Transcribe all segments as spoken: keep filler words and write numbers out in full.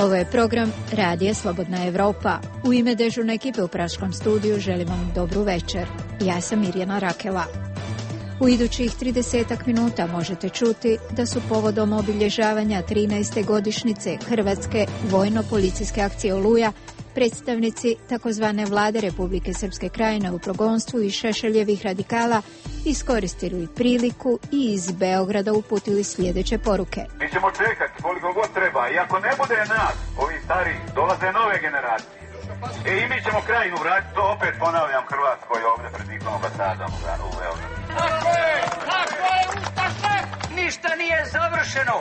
Ovo je program Radija Slobodna Evropa. U ime dežurne ekipe u Praškom studiju želim vam dobru večer. Ja sam Mirjana Rakela. U idućih tridesetak minuta možete čuti da su povodom obilježavanja trinaeste godišnjice Hrvatske vojno-policijske akcije Oluja predstavnici takozvane vlade Republike Srpske Krajine u progonstvu i Šešeljevih radikala iskoristili priliku i iz Beograda uputili sljedeće poruke. Mi ćemo čekati koliko god treba i ako ne bude nas, ovi stari, dolaze nove generacije. E i mi ćemo Krajinu vratiti, to opet ponavljam Hrvatskoj ovdje pred njihovom ambasadom u Beogradu. Tako je, tako je, Ustaše, ništa nije završeno.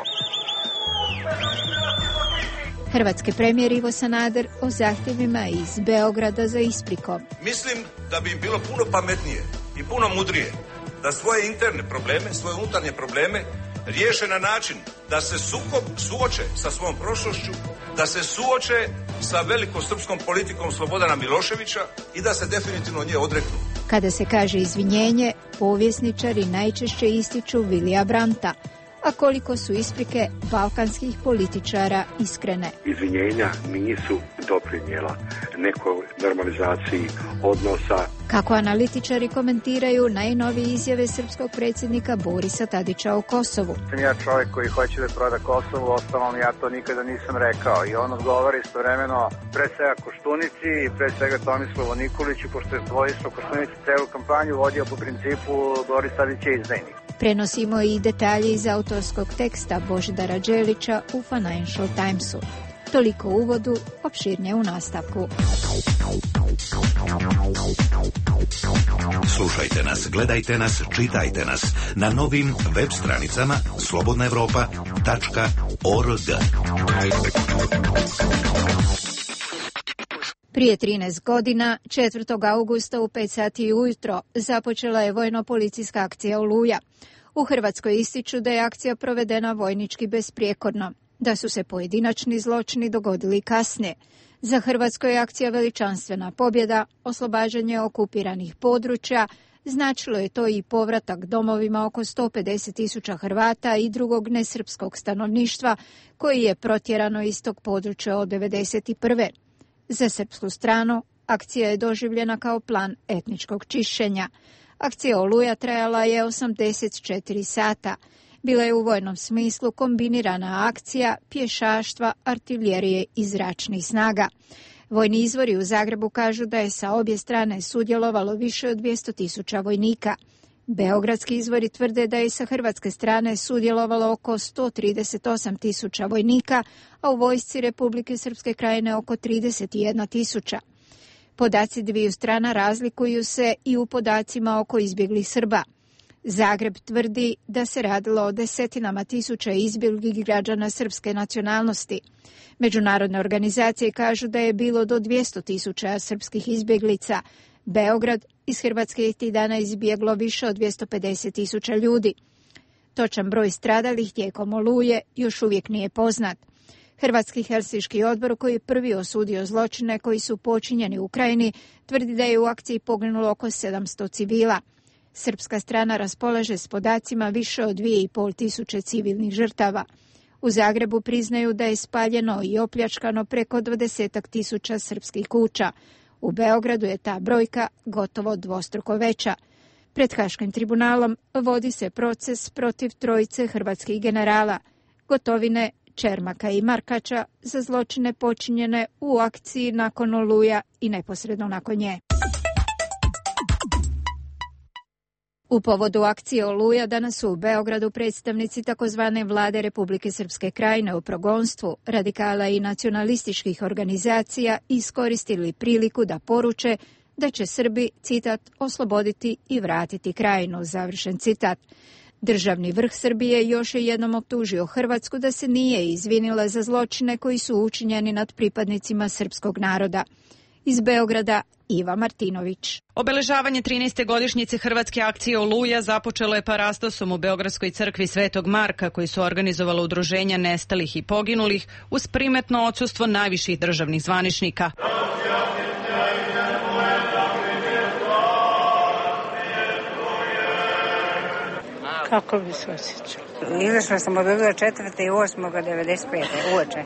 Hrvatski premijer Ivo Sanader o zahtjevima iz Beograda za isprikom. Mislim da bi im bilo puno pametnije i puno mudrije da svoje interne probleme, svoje unutarnje probleme riješe na način da se sukob suoče sa svom prošlošću, da se suoče sa velikosrpskom politikom Slobodana Miloševića i da se definitivno nje odreknu. Kada se kaže izvinjenje, povjesničari najčešće ističu Vilija Brandta, a koliko su isprike balkanskih političara iskrene. Izvinjenja nisu doprinijela nekoj normalizaciji odnosa. Kako analitičari komentiraju najnovije izjave srpskog predsjednika Borisa Tadića o Kosovu. Sam ja čovjek koji hoće da proda Kosovo, ostalom ja to nikada nisam rekao. I on odgovara istovremeno pre svega Koštunici i pre svega Tomislavu Nikoliću, pošto je Vojislav Koštunici celu kampanju vodio po principu Boris Tadić je izdajnik. Prenosimo i detalje iz autorskog teksta Božidara Đelića u Financial Timesu. Toliko u uvodu, opširnije u nastavku. Slušajte nas, gledajte nas, čitajte nas na novim web stranicama slobodna evropa tačka org. Prije trinaest godina, četvrtog augusta u pet sati ujutro, započela je vojno-policijska akcija Oluja. U Hrvatskoj ističu da je akcija provedena vojnički besprijekorno, da su se pojedinačni zločini dogodili kasnije. Za Hrvatsku je akcija veličanstvena pobjeda, oslobađanje okupiranih područja, značilo je to i povratak domovima oko sto pedeset tisuća Hrvata i drugog nesrpskog stanovništva koji je protjerano iz tog područja od devedeset prve. Za srpsku stranu akcija je doživljena kao plan etničkog čišćenja. Akcija Oluja trajala je osamdeset četiri sata. Bila je u vojnom smislu kombinirana akcija pješaštva, artiljerije i zračnih snaga. Vojni izvori u Zagrebu kažu da je sa obje strane sudjelovalo više od dvjesto tisuća vojnika. Beogradski izvori tvrde da je sa hrvatske strane sudjelovalo oko sto trideset osam tisuća vojnika, a u vojsci Republike Srpske Krajine oko trideset jedna tisuća. Podaci dviju strana razlikuju se i u podacima oko izbjeglih Srba. Zagreb tvrdi da se radilo o desetinama tisuća izbjeglih građana srpske nacionalnosti. Međunarodne organizacije kažu da je bilo do dvjesto tisuća srpskih izbjeglica. Beograd iz Hrvatske je tih dana izbjeglo više od dvjesto pedeset tisuća ljudi. Točan broj stradalih tijekom Oluje još uvijek nije poznat. Hrvatski Helsinški odbor, koji je prvi osudio zločine koji su počinjeni u Ukrajini, tvrdi da je u akciji poginulo oko sedamsto civila. Srpska strana raspolaže s podacima više od dvije i pol tisuće civilnih žrtava. U Zagrebu priznaju da je spaljeno i opljačkano preko dvadesetak tisuća srpskih kuća. U Beogradu je ta brojka gotovo dvostruko veća. Pred Haškim tribunalom vodi se proces protiv trojice hrvatskih generala, Gotovine, Čermaka i Markača, za zločine počinjene u akciji nakon Oluja i neposredno nakon nje. U povodu akcije Oluja danas su u Beogradu predstavnici takozvane vlade Republike Srpske Krajine u progonstvu, radikala i nacionalističkih organizacija iskoristili priliku da poruče da će Srbi, citat, osloboditi i vratiti Krajinu, završen citat. Državni vrh Srbije još je jednom optužio Hrvatsku da se nije izvinila za zločine koji su učinjeni nad pripadnicima srpskog naroda. Iz Beograda Iva Martinović. Obeležavanje trinaeste godišnjice Hrvatske akcije Oluja započelo je parastosom u Beogradskoj crkvi Svetog Marka, koji su organizovala udruženja nestalih i poginulih uz primetno odsustvo najviših državnih zvaničnika. Kako bi se osjećao? Izašla sam od Beograda četvrte i osmog devedeset pete uoče.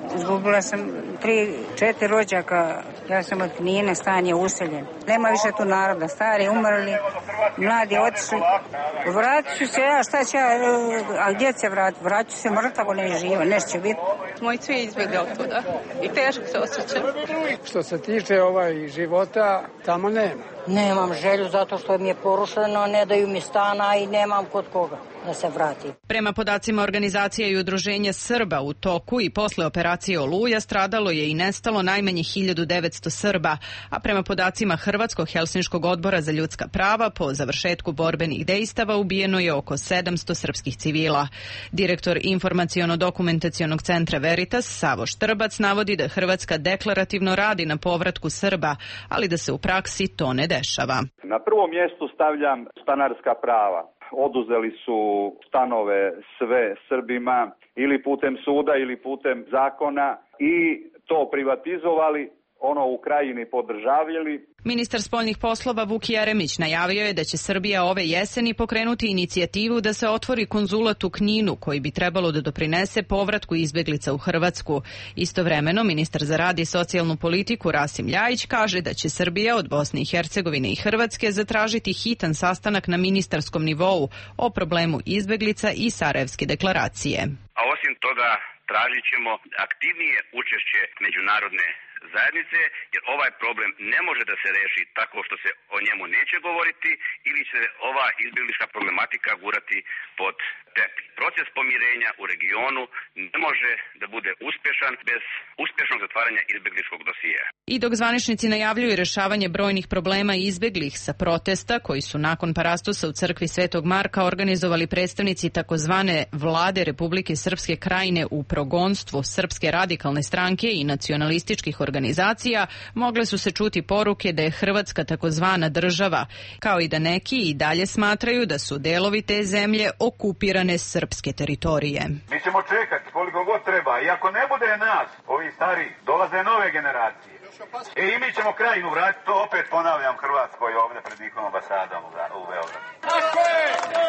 Izgubila sam tri, četiri rođaka. Ja sam od Knina, stan je useljen. Nema više tu naroda. Stari umrli, mladi otišli. Vratit ću se ja, šta ću ja, a gdje se vratit? Vratit ću se mrtavo, ne živo, nešto će biti. Moji svi izbjegli od tuda i teško se osjećam. Što se tiče ovaj života, tamo nema. Nemam želju zato što mi je porušeno, ne daju mi stana i nemam kod koga da se vrati. Prema podacima organizacija i udruženja Srba u toku i posle operacije Oluja stradalo je i nestalo najmanje hiljadu devetsto Srba, a prema podacima Hrvatskog Helsinškog odbora za ljudska prava po završetku borbenih dejstava ubijeno je oko sedamsto srpskih civila. Direktor informaciono-dokumentacionog centra Veritas Savo Štrbac navodi da Hrvatska deklarativno radi na povratku Srba, ali da se u praksi to ne dešava. Na prvom mjestu stavljam stanarska prava. Oduzeli su stanove sve Srbima ili putem suda ili putem zakona i to privatizovali, ono u Krajini podržavljali. Ministar spoljnih poslova Vuk Jeremić najavio je da će Srbija ove jeseni pokrenuti inicijativu da se otvori konzulat u Kninu koji bi trebalo da doprinese povratku izbeglica u Hrvatsku. Istovremeno, ministar za rad i socijalnu politiku Rasim Ljajić kaže da će Srbija od Bosne i Hercegovine i Hrvatske zatražiti hitan sastanak na ministarskom nivou o problemu izbeglica i Sarajevske deklaracije. A osim toga tražit ćemo aktivnije učešće međunarodne zajednice, jer ovaj problem ne može da se reši tako što se o njemu neće govoriti ili će ova izbjeglička problematika gurati pod tepih. Proces pomirenja u regionu ne može da bude uspješan bez uspješnog zatvaranja izbjegličkog dosijea. I dok zvaničnici najavljuju rešavanje brojnih problema izbeglih sa protesta koji su nakon parastosa u crkvi Svetog Marka organizovali predstavnici takozvane Vlade Republike Srpske Krajine u progonstvu Srpske radikalne stranke i nacionalističkih organizacija, mogle su se čuti poruke da je Hrvatska takozvana država, kao i da neki i dalje smatraju da su delovi te zemlje okupirane srpske teritorije. Mi ćemo čekati koliko god treba i ako ne bude nas, ovi stari, dolaze nove generacije. E i mi ćemo Krajinu vratiti, to opet ponavljam Hrvatskoj ovdje pred njihovom ambasadom u Beogradu. Tako je!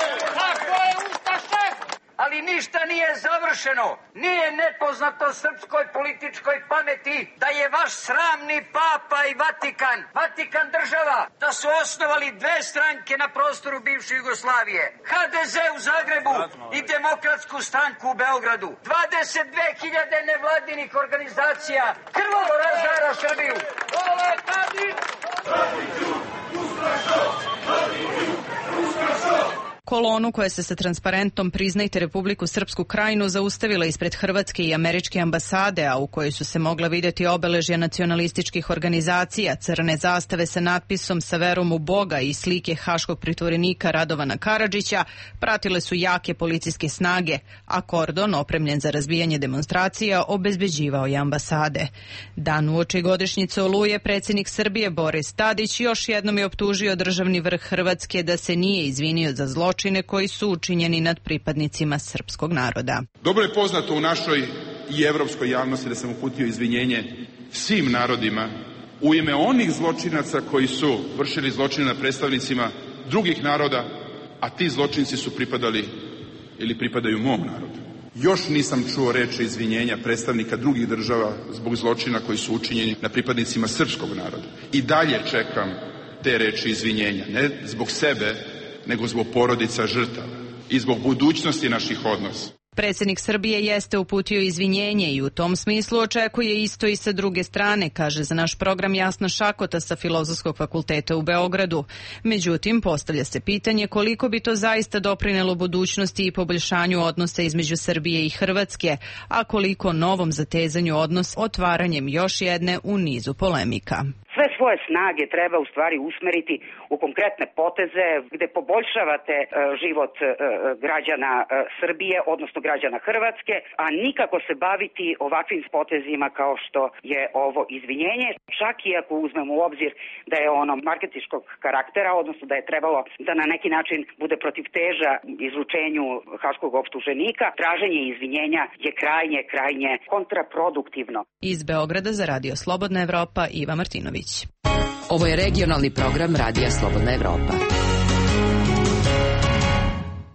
Tako je, Ustaše! Ali ništa nije završeno. Nije nepoznato srpskoj političkoj pameti da je vaš sramni papa i Vatikan, Vatikan država, da su osnovali dve stranke na prostoru bivše Jugoslavije. Ha de ze u Zagrebu i Demokratsku stranku u Beogradu. dvadeset dve hiljade nevladinih organizacija krvavo razara Srbiju. Dole Tadić! Tadiću, Ustašo! Tadiću, Ustašo! Kolonu koja se sa transparentom Priznajte Republiku Srpsku Krajinu zaustavila ispred hrvatske i američke ambasade, a u kojoj su se mogla vidjeti obeležja nacionalističkih organizacija, crne zastave sa natpisom Sa verom u Boga i slike haškog pritvorenika Radovana Karadžića, pratile su jake policijske snage, a kordon opremljen za razbijanje demonstracija obezbeđivao je ambasade. Dan uoči godišnjice Oluje predsjednik Srbije Boris Tadić još jednom je optužio državni vrh Hrvatske da se nije izvinio za zločine koji su učinjeni nad pripadnicima srpskog naroda. Dobro je poznato u našoj i evropskoj javnosti da sam uputio izvinjenje svim narodima u ime onih zločinaca koji su vršili zločine nad predstavnicima drugih naroda, a ti zločinci su pripadali ili pripadaju mom narodu. Još nisam čuo reči izvinjenja predstavnika drugih država zbog zločina koji su učinjeni na pripadnicima srpskog naroda. I dalje čekam te reči izvinjenja, ne zbog sebe, nego zbog porodica žrtava i zbog budućnosti naših odnosa. Predsjednik Srbije jeste uputio izvinjenje i u tom smislu očekuje isto i sa druge strane, kaže za naš program Jasna Šakota sa Filozofskog fakulteta u Beogradu. Međutim, postavlja se pitanje koliko bi to zaista doprinelo budućnosti i poboljšanju odnosa između Srbije i Hrvatske, a koliko novom zatezanju odnosa otvaranjem još jedne u nizu polemika. Sve svoje snage treba u stvari usmeriti u konkretne poteze gde poboljšavate e, život e, građana e, Srbije, odnosno građana Hrvatske, a nikako se baviti ovakvim potezima kao što je ovo izvinjenje, čak i ako uzmemo u obzir da je ono marketinškog karaktera, odnosno da je trebalo da na neki način bude protiv teža izručenju haškog optuženika, traženje izvinjenja je krajnje, krajnje kontraproduktivno. Iz Beograda za Radio Slobodna Evropa Iva Martinović. Ovo je regionalni program Radija Slobodna Evropa.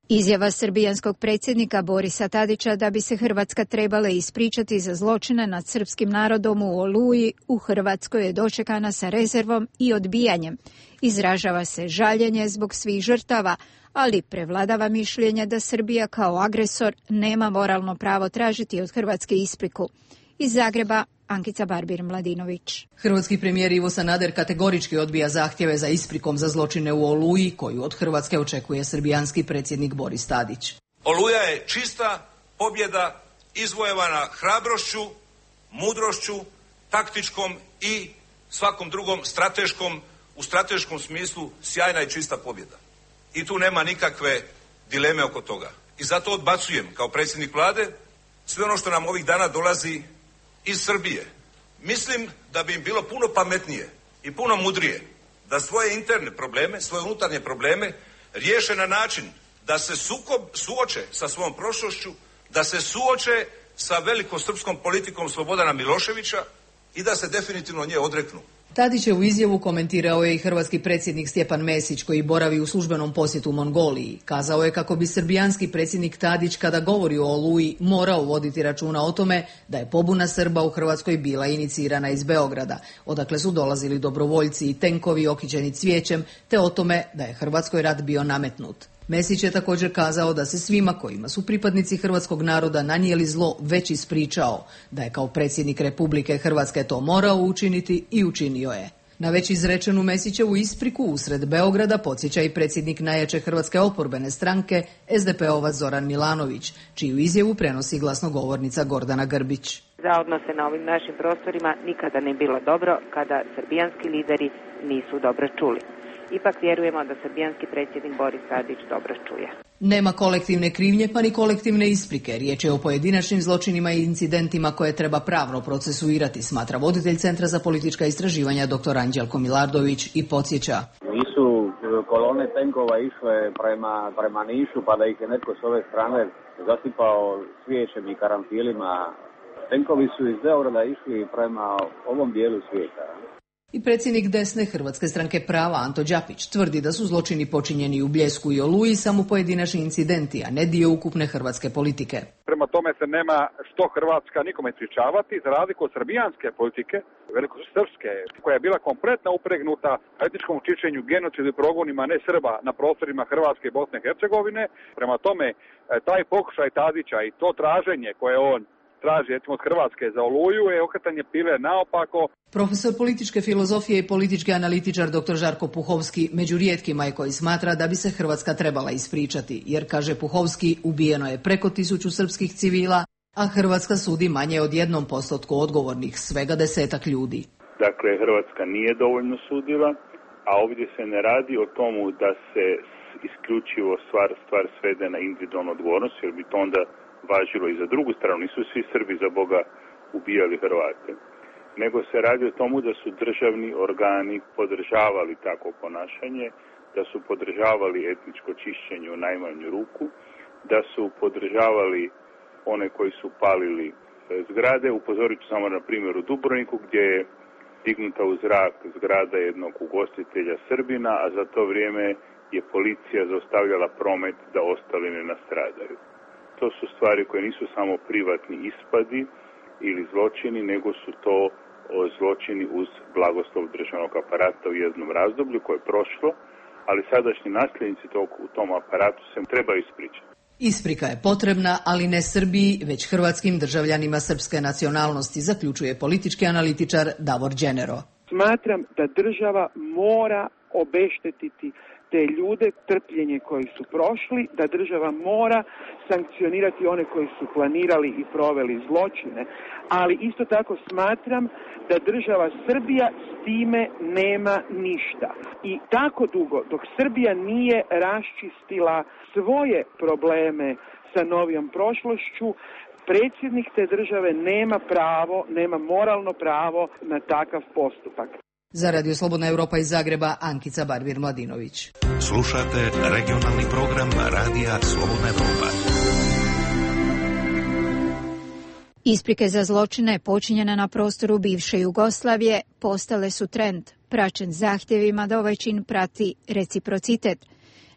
Izjava srbijanskog predsjednika Borisa Tadića da bi se Hrvatska trebala ispričati za zločine nad srpskim narodom u Oluji u Hrvatskoj je dočekana sa rezervom i odbijanjem. Izražava se žaljenje zbog svih žrtava, ali prevladava mišljenje da Srbija kao agresor nema moralno pravo tražiti od Hrvatske ispriku. Iz Zagreba, Ankica Barbir-Mladinović. Hrvatski premijer Ivo Sanader kategorički odbija zahtjeve za isprikom za zločine u Oluji, koju od Hrvatske očekuje srbijanski predsjednik Boris Tadić. Oluja je čista pobjeda izvojevana hrabrošću, mudrošću, taktičkom i svakom drugom strateškom, u strateškom smislu sjajna i čista pobjeda. I tu nema nikakve dileme oko toga. I zato odbacujem kao predsjednik vlade sve ono što nam ovih dana dolazi iz Srbije. Mislim da bi im bilo puno pametnije i puno mudrije da svoje interne probleme, svoje unutarnje probleme riješe na način da se sukob suoče sa svojom prošlošću, da se suoče sa velikosrpskom politikom Slobodana Miloševića i da se definitivno nje odreknu. Tadićevu izjavu komentirao je i hrvatski predsjednik Stjepan Mesić, koji boravi u službenom posjetu Mongoliji. Kazao je kako bi srbijanski predsjednik Tadić, kada govori o Oluji, morao voditi računa o tome da je pobuna Srba u Hrvatskoj bila inicirana iz Beograda, odakle su dolazili dobrovoljci i tenkovi okićeni cvijećem, te o tome da je Hrvatskoj rat bio nametnut. Mesić je također kazao da se svima kojima su pripadnici hrvatskog naroda nanijeli zlo već ispričao, da je kao predsjednik Republike Hrvatske to morao učiniti i učinio je. Na već izrečenu Mesićevu ispriku usred Beograda podsjeća i predsjednik najjače hrvatske oporbene stranke es de pe ovac Zoran Milanović, čiju izjavu prenosi glasnogovornica Gordana Grbić. Za odnose na ovim našim prostorima nikada ne bilo dobro kada srbijanski lideri nisu dobro čuli. Ipak vjerujemo da srbijanski predsjednik Boris Tadić dobro čuje. Nema kolektivne krivnje pa ni kolektivne isprike. Riječ je o pojedinačnim zločinima i incidentima koje treba pravno procesuirati, smatra voditelj Centra za politička istraživanja dr. Anđelko Milardović i podsjeća. Nisu kolone tenkova išle prema, prema Nišu pa da ih je netko s ove strane zasipao svijećem i karantilima. Tenkovi su iz Beograda išli prema ovom dijelu svijeta. I predsjednik desne Hrvatske stranke prava Anto Đapić tvrdi da su zločini počinjeni u Bljesku i Oluji samo pojedinačni incidenti, a ne dio ukupne hrvatske politike. Prema tome se nema što Hrvatska nikome ispričavati, za razliku od srbijanske politike, velikosrpske, koja je bila kompletno upregnuta etničkom čišćenju, genocidu i progonima ne Srba na prostorima Hrvatske i Bosne i Hercegovine. Prema tome, taj pokušaj Tadića i to traženje koje on traži recimo od Hrvatske za Oluju je okretanje pile naopako. Profesor političke filozofije i politički analitičar dr. Žarko Puhovski među rijetkima je koji smatra da bi se Hrvatska trebala ispričati, jer, kaže Puhovski, ubijeno je preko tisuću srpskih civila, a Hrvatska sudi manje od jednom postotku odgovornih, svega desetak ljudi. Dakle, Hrvatska nije dovoljno sudila, a ovdje se ne radi o tomu da se isključivo stvar, stvar svede na individualnu odgovornost, jer bi to onda važilo i za drugu stranu, nisu svi Srbi za Boga ubijali Hrvate, nego se radi o tomu da su državni organi podržavali takvo ponašanje, da su podržavali etničko čišćenje u najmanju ruku, da su podržavali one koji su palili zgrade. Upozorit ću samo na primjer u Dubrovniku gdje je dignuta u zrak zgrada jednog ugostitelja Srbina, a za to vrijeme je policija zaustavljala promet da ostali ne nastradaju. To su stvari koje nisu samo privatni ispadi ili zločini, nego su to zločini uz blagoslov državnog aparata u jednom razdoblju koje je prošlo, ali sadašnji nasljednici tog, u tom aparatu se trebaju ispričati. Isprika je potrebna, ali ne Srbiji, već hrvatskim državljanima srpske nacionalnosti, zaključuje politički analitičar Davor Đenero. Smatram da država mora obeštetiti te ljude, trpljenje koji su prošli, da država mora sankcionirati one koji su planirali i proveli zločine, ali isto tako smatram da država Srbija s time nema ništa. I tako dugo dok Srbija nije raščistila svoje probleme sa novijom prošlošću, predsjednik te države nema pravo, nema moralno pravo na takav postupak. Za Radio Slobodna Europa iz Zagreba, Ankica Barbir-Mladinović. Slušate regionalni program Radija Slobodna Europa. Isprike za zločine počinjene na prostoru bivše Jugoslavije postale su trend, praćen zahtjevima da ovaj čin prati reciprocitet.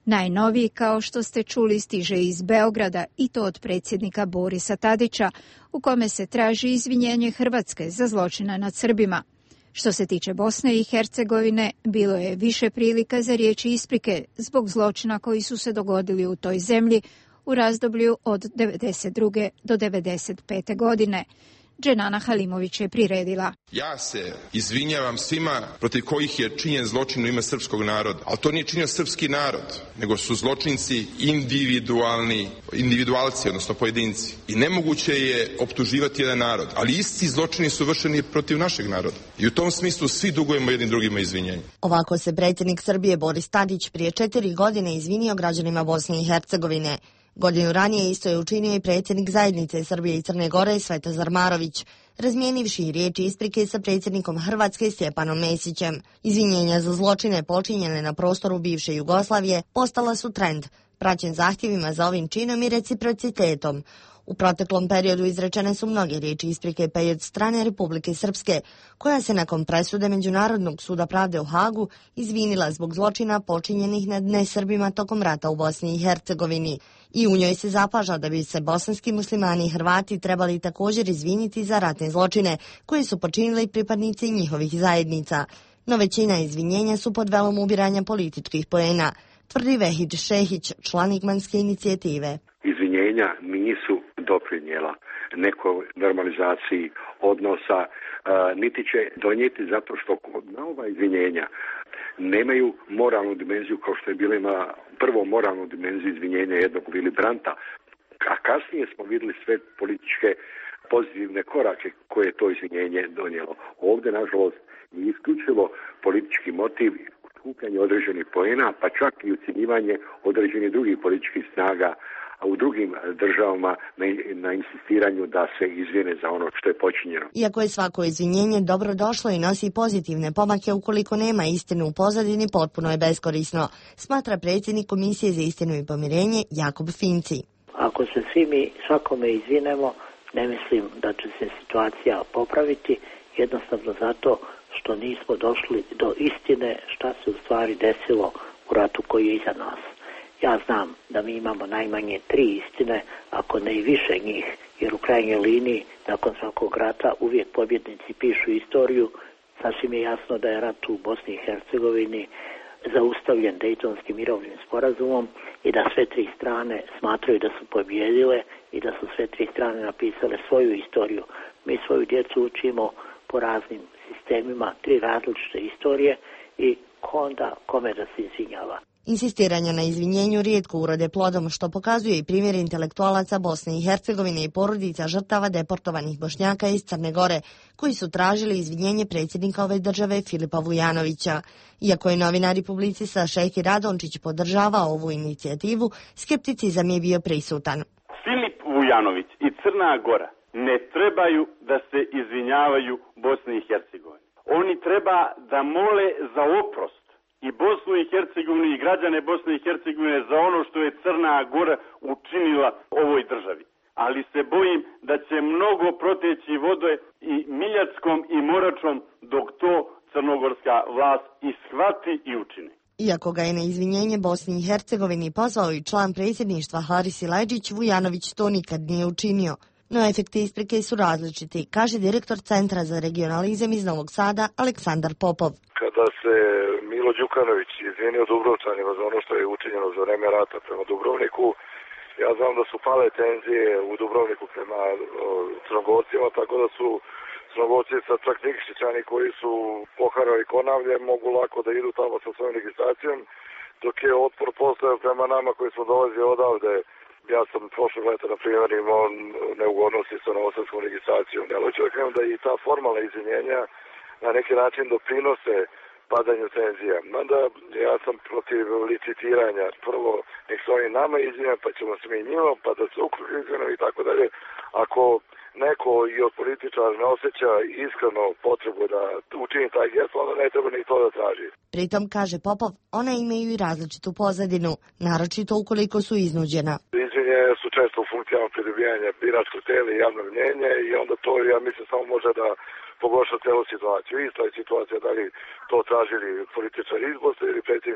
Najnoviji, kao što ste čuli, stiže iz Beograda i to od predsjednika Borisa Tadića, u kome se traži izvinjenje Hrvatske za zločine nad Srbima. Što se tiče Bosne i Hercegovine, bilo je više prilika za riječi isprike zbog zločina koji su se dogodili u toj zemlji u razdoblju od devedeset druge do devedeset pete godine. Dženana Halimović je priredila. Ja se izvinjavam svima protiv kojih je činjen zločin u ime srpskog naroda. Ali to nije činio srpski narod, nego su zločinci individualni, individualci, odnosno pojedinci. I nemoguće je optuživati jedan narod. Ali isti zločini su vršeni protiv našeg naroda. I u tom smislu svi dugujemo jednim drugima izvinjenje. Ovako se predsjednik Srbije Boris Tadić prije četiri godine izvinio građanima Bosne i Hercegovine. Godinu ranije isto je učinio i predsjednik zajednice Srbije i Crne Gore Svetozar Marović, razmijenivši riječi isprike sa predsjednikom Hrvatske Stjepanom Mesićem. Izvinjenja za zločine počinjene na prostoru bivše Jugoslavije postala su trend, praćen zahtjevima za ovim činom i reciprocitetom. U proteklom periodu izrečene su mnoge riječi isprike pa i od strane Republike Srpske, koja se nakon presude Međunarodnog suda pravde u Hagu izvinila zbog zločina počinjenih nad nesrbima tokom rata u Bosni i Hercegovini. I u njoj se zapaža da bi se bosanski muslimani i Hrvati trebali također izviniti za ratne zločine koje su počinili pripadnici njihovih zajednica. No većina izvinjenja su pod velom ubiranja političkih poena, tvrdi Vehid Šehić, član Igmanske inicijative. Izvinjenja nisu doprinijela nekoj normalizaciji odnosa, a, niti će donijeti zato što na ova izvinjenja nemaju moralnu dimenziju kao što je bila ima prvo moralnu dimenziju izvinjenja jednog Willy Brandta, a kasnije smo vidjeli sve političke pozitivne korake koje je to izvinjenje donijelo. Ovdje, nažalost, je isključivo politički motiv, skupljanje određenih poena, pa čak i ucjenjivanje određenih drugih političkih snaga u drugim državama na, na insistiranju da se izvine za ono što je počinjeno. Iako je svako izvinjenje dobro došlo i nosi pozitivne pomake, ukoliko nema istinu u pozadini, potpuno je beskorisno, smatra predsjednik Komisije za istinu i pomirenje Jakob Finci. Ako se svi mi svakome izvinemo, ne mislim da će se situacija popraviti, jednostavno zato što nismo došli do istine šta se u stvari desilo u ratu koji je iza nas. Ja znam da mi imamo najmanje tri istine, ako ne i više njih, jer u krajnjoj liniji, nakon svakog rata, uvijek pobjednici pišu istoriju. Sasvim je jasno da je rat u Bosni i Hercegovini zaustavljen Dejtonskim mirovnim sporazumom i da sve tri strane smatraju da su pobjedile i da su sve tri strane napisale svoju istoriju. Mi svoju djecu učimo po raznim sistemima, tri različite istorije i onda kome da se izvinjava. Insistiranja na izvinjenju rijetko urode plodom, što pokazuje i primjer intelektualaca Bosne i Hercegovine i porodica žrtava deportovanih Bošnjaka iz Crne Gore, koji su tražili izvinjenje predsjednika ove države Filipa Vujanovića. Iako je novinar i publicista Šejki Radončić podržavao ovu inicijativu, skepticizam je bio prisutan. Filip Vujanović i Crna Gora ne trebaju da se izvinjavaju Bosni i Hercegovini. Oni treba da mole za oprost i Bosnu i Hercegovinu i građane Bosne i Hercegovine za ono što je Crna Gora učinila ovoj državi. Ali se bojim da će mnogo proteći vode i Miljackom i Moračom dok to crnogorska vlast ishvati i učini. Iako ga je na izvinjenje Bosni i Hercegovini pozvao i član predsjedništva Haris Silajdžić, Vujanović to nikad nije učinio. No efekti isprike su različiti, kaže direktor Centra za regionalizam iz Novog Sada Aleksandar Popov. Kada se Milo Đukanović izvinio Dubrovčanima za ono što je učinjeno za vreme rata prema Dubrovniku, ja znam da su pale tenzije u Dubrovniku prema o, Crnogorcima, tako da su Crnogorci sa čak Nikšićani koji su poharali Konavlje mogu lako da idu tamo sa svojom registracijom, dok je otpor postojao prema nama koji smo dolazili odavde. Ja sam prošlog leta, na primjer, imao neugodnosti sa novosadskom registracijom. Ali očekujem da i ta formalna izvinjenja na neki način doprinose padanju tenzija. Mada ja sam protiv licitiranja. Prvo, nek se oni nama izvinjaju, pa ćemo se mi njima, pa da se ukruži izvinjaju i tako dalje. Ako neko i od političara ne osjeća iskreno potrebu da učini taj gest, onda ne treba ni to da traži. Pritom, kaže Popov, one imaju i različitu pozadinu, naročito ukoliko su iznuđena. Izvinjenja su često u funkcijama pridobijanja biračkog tela i javnog mnjenja i onda to, ja mislim, samo može da pogorša celu situaciju. Ista je situacija da li to tražili političari iz Bosne ili predsjednik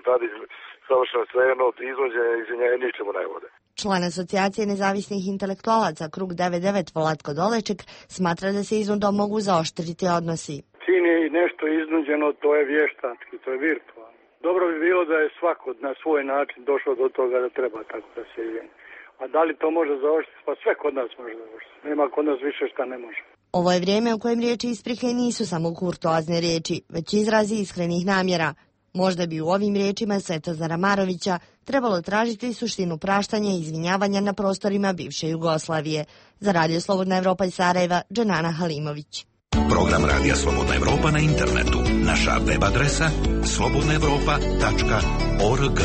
Tadić savršeno svejedno, izvođenje i izvinjenje ničemu ne vode. Član Asocijacije nezavisnih intelektualaca Krug devedeset devet Vlatko Doleček smatra da se iznudom mogu zaoštriti odnosi. Čim je nešto iznuđeno, to je vještački, to je virtualno. Dobro bi bilo da je svako na svoj način došao do toga da treba tako da se izvini. A da li to može zaoštriti? Pa sve kod nas može zaoštriti. Nema kod nas više šta ne može. Ovo je vrijeme u kojem riječi isprike nisu samo kurtoazne riječi, već izrazi iskrenih namjera. Možda bi u ovim riječima Svetozara Marovića trebalo tražiti suštinu praštanja i izvinjavanja na prostorima bivše Jugoslavije. Za Radio Slobodna Evropa iz Sarajeva, Dženana Halimović. Program Radija Slobodna Evropa na internetu. Naša web adresa slobodna evropa tačka org.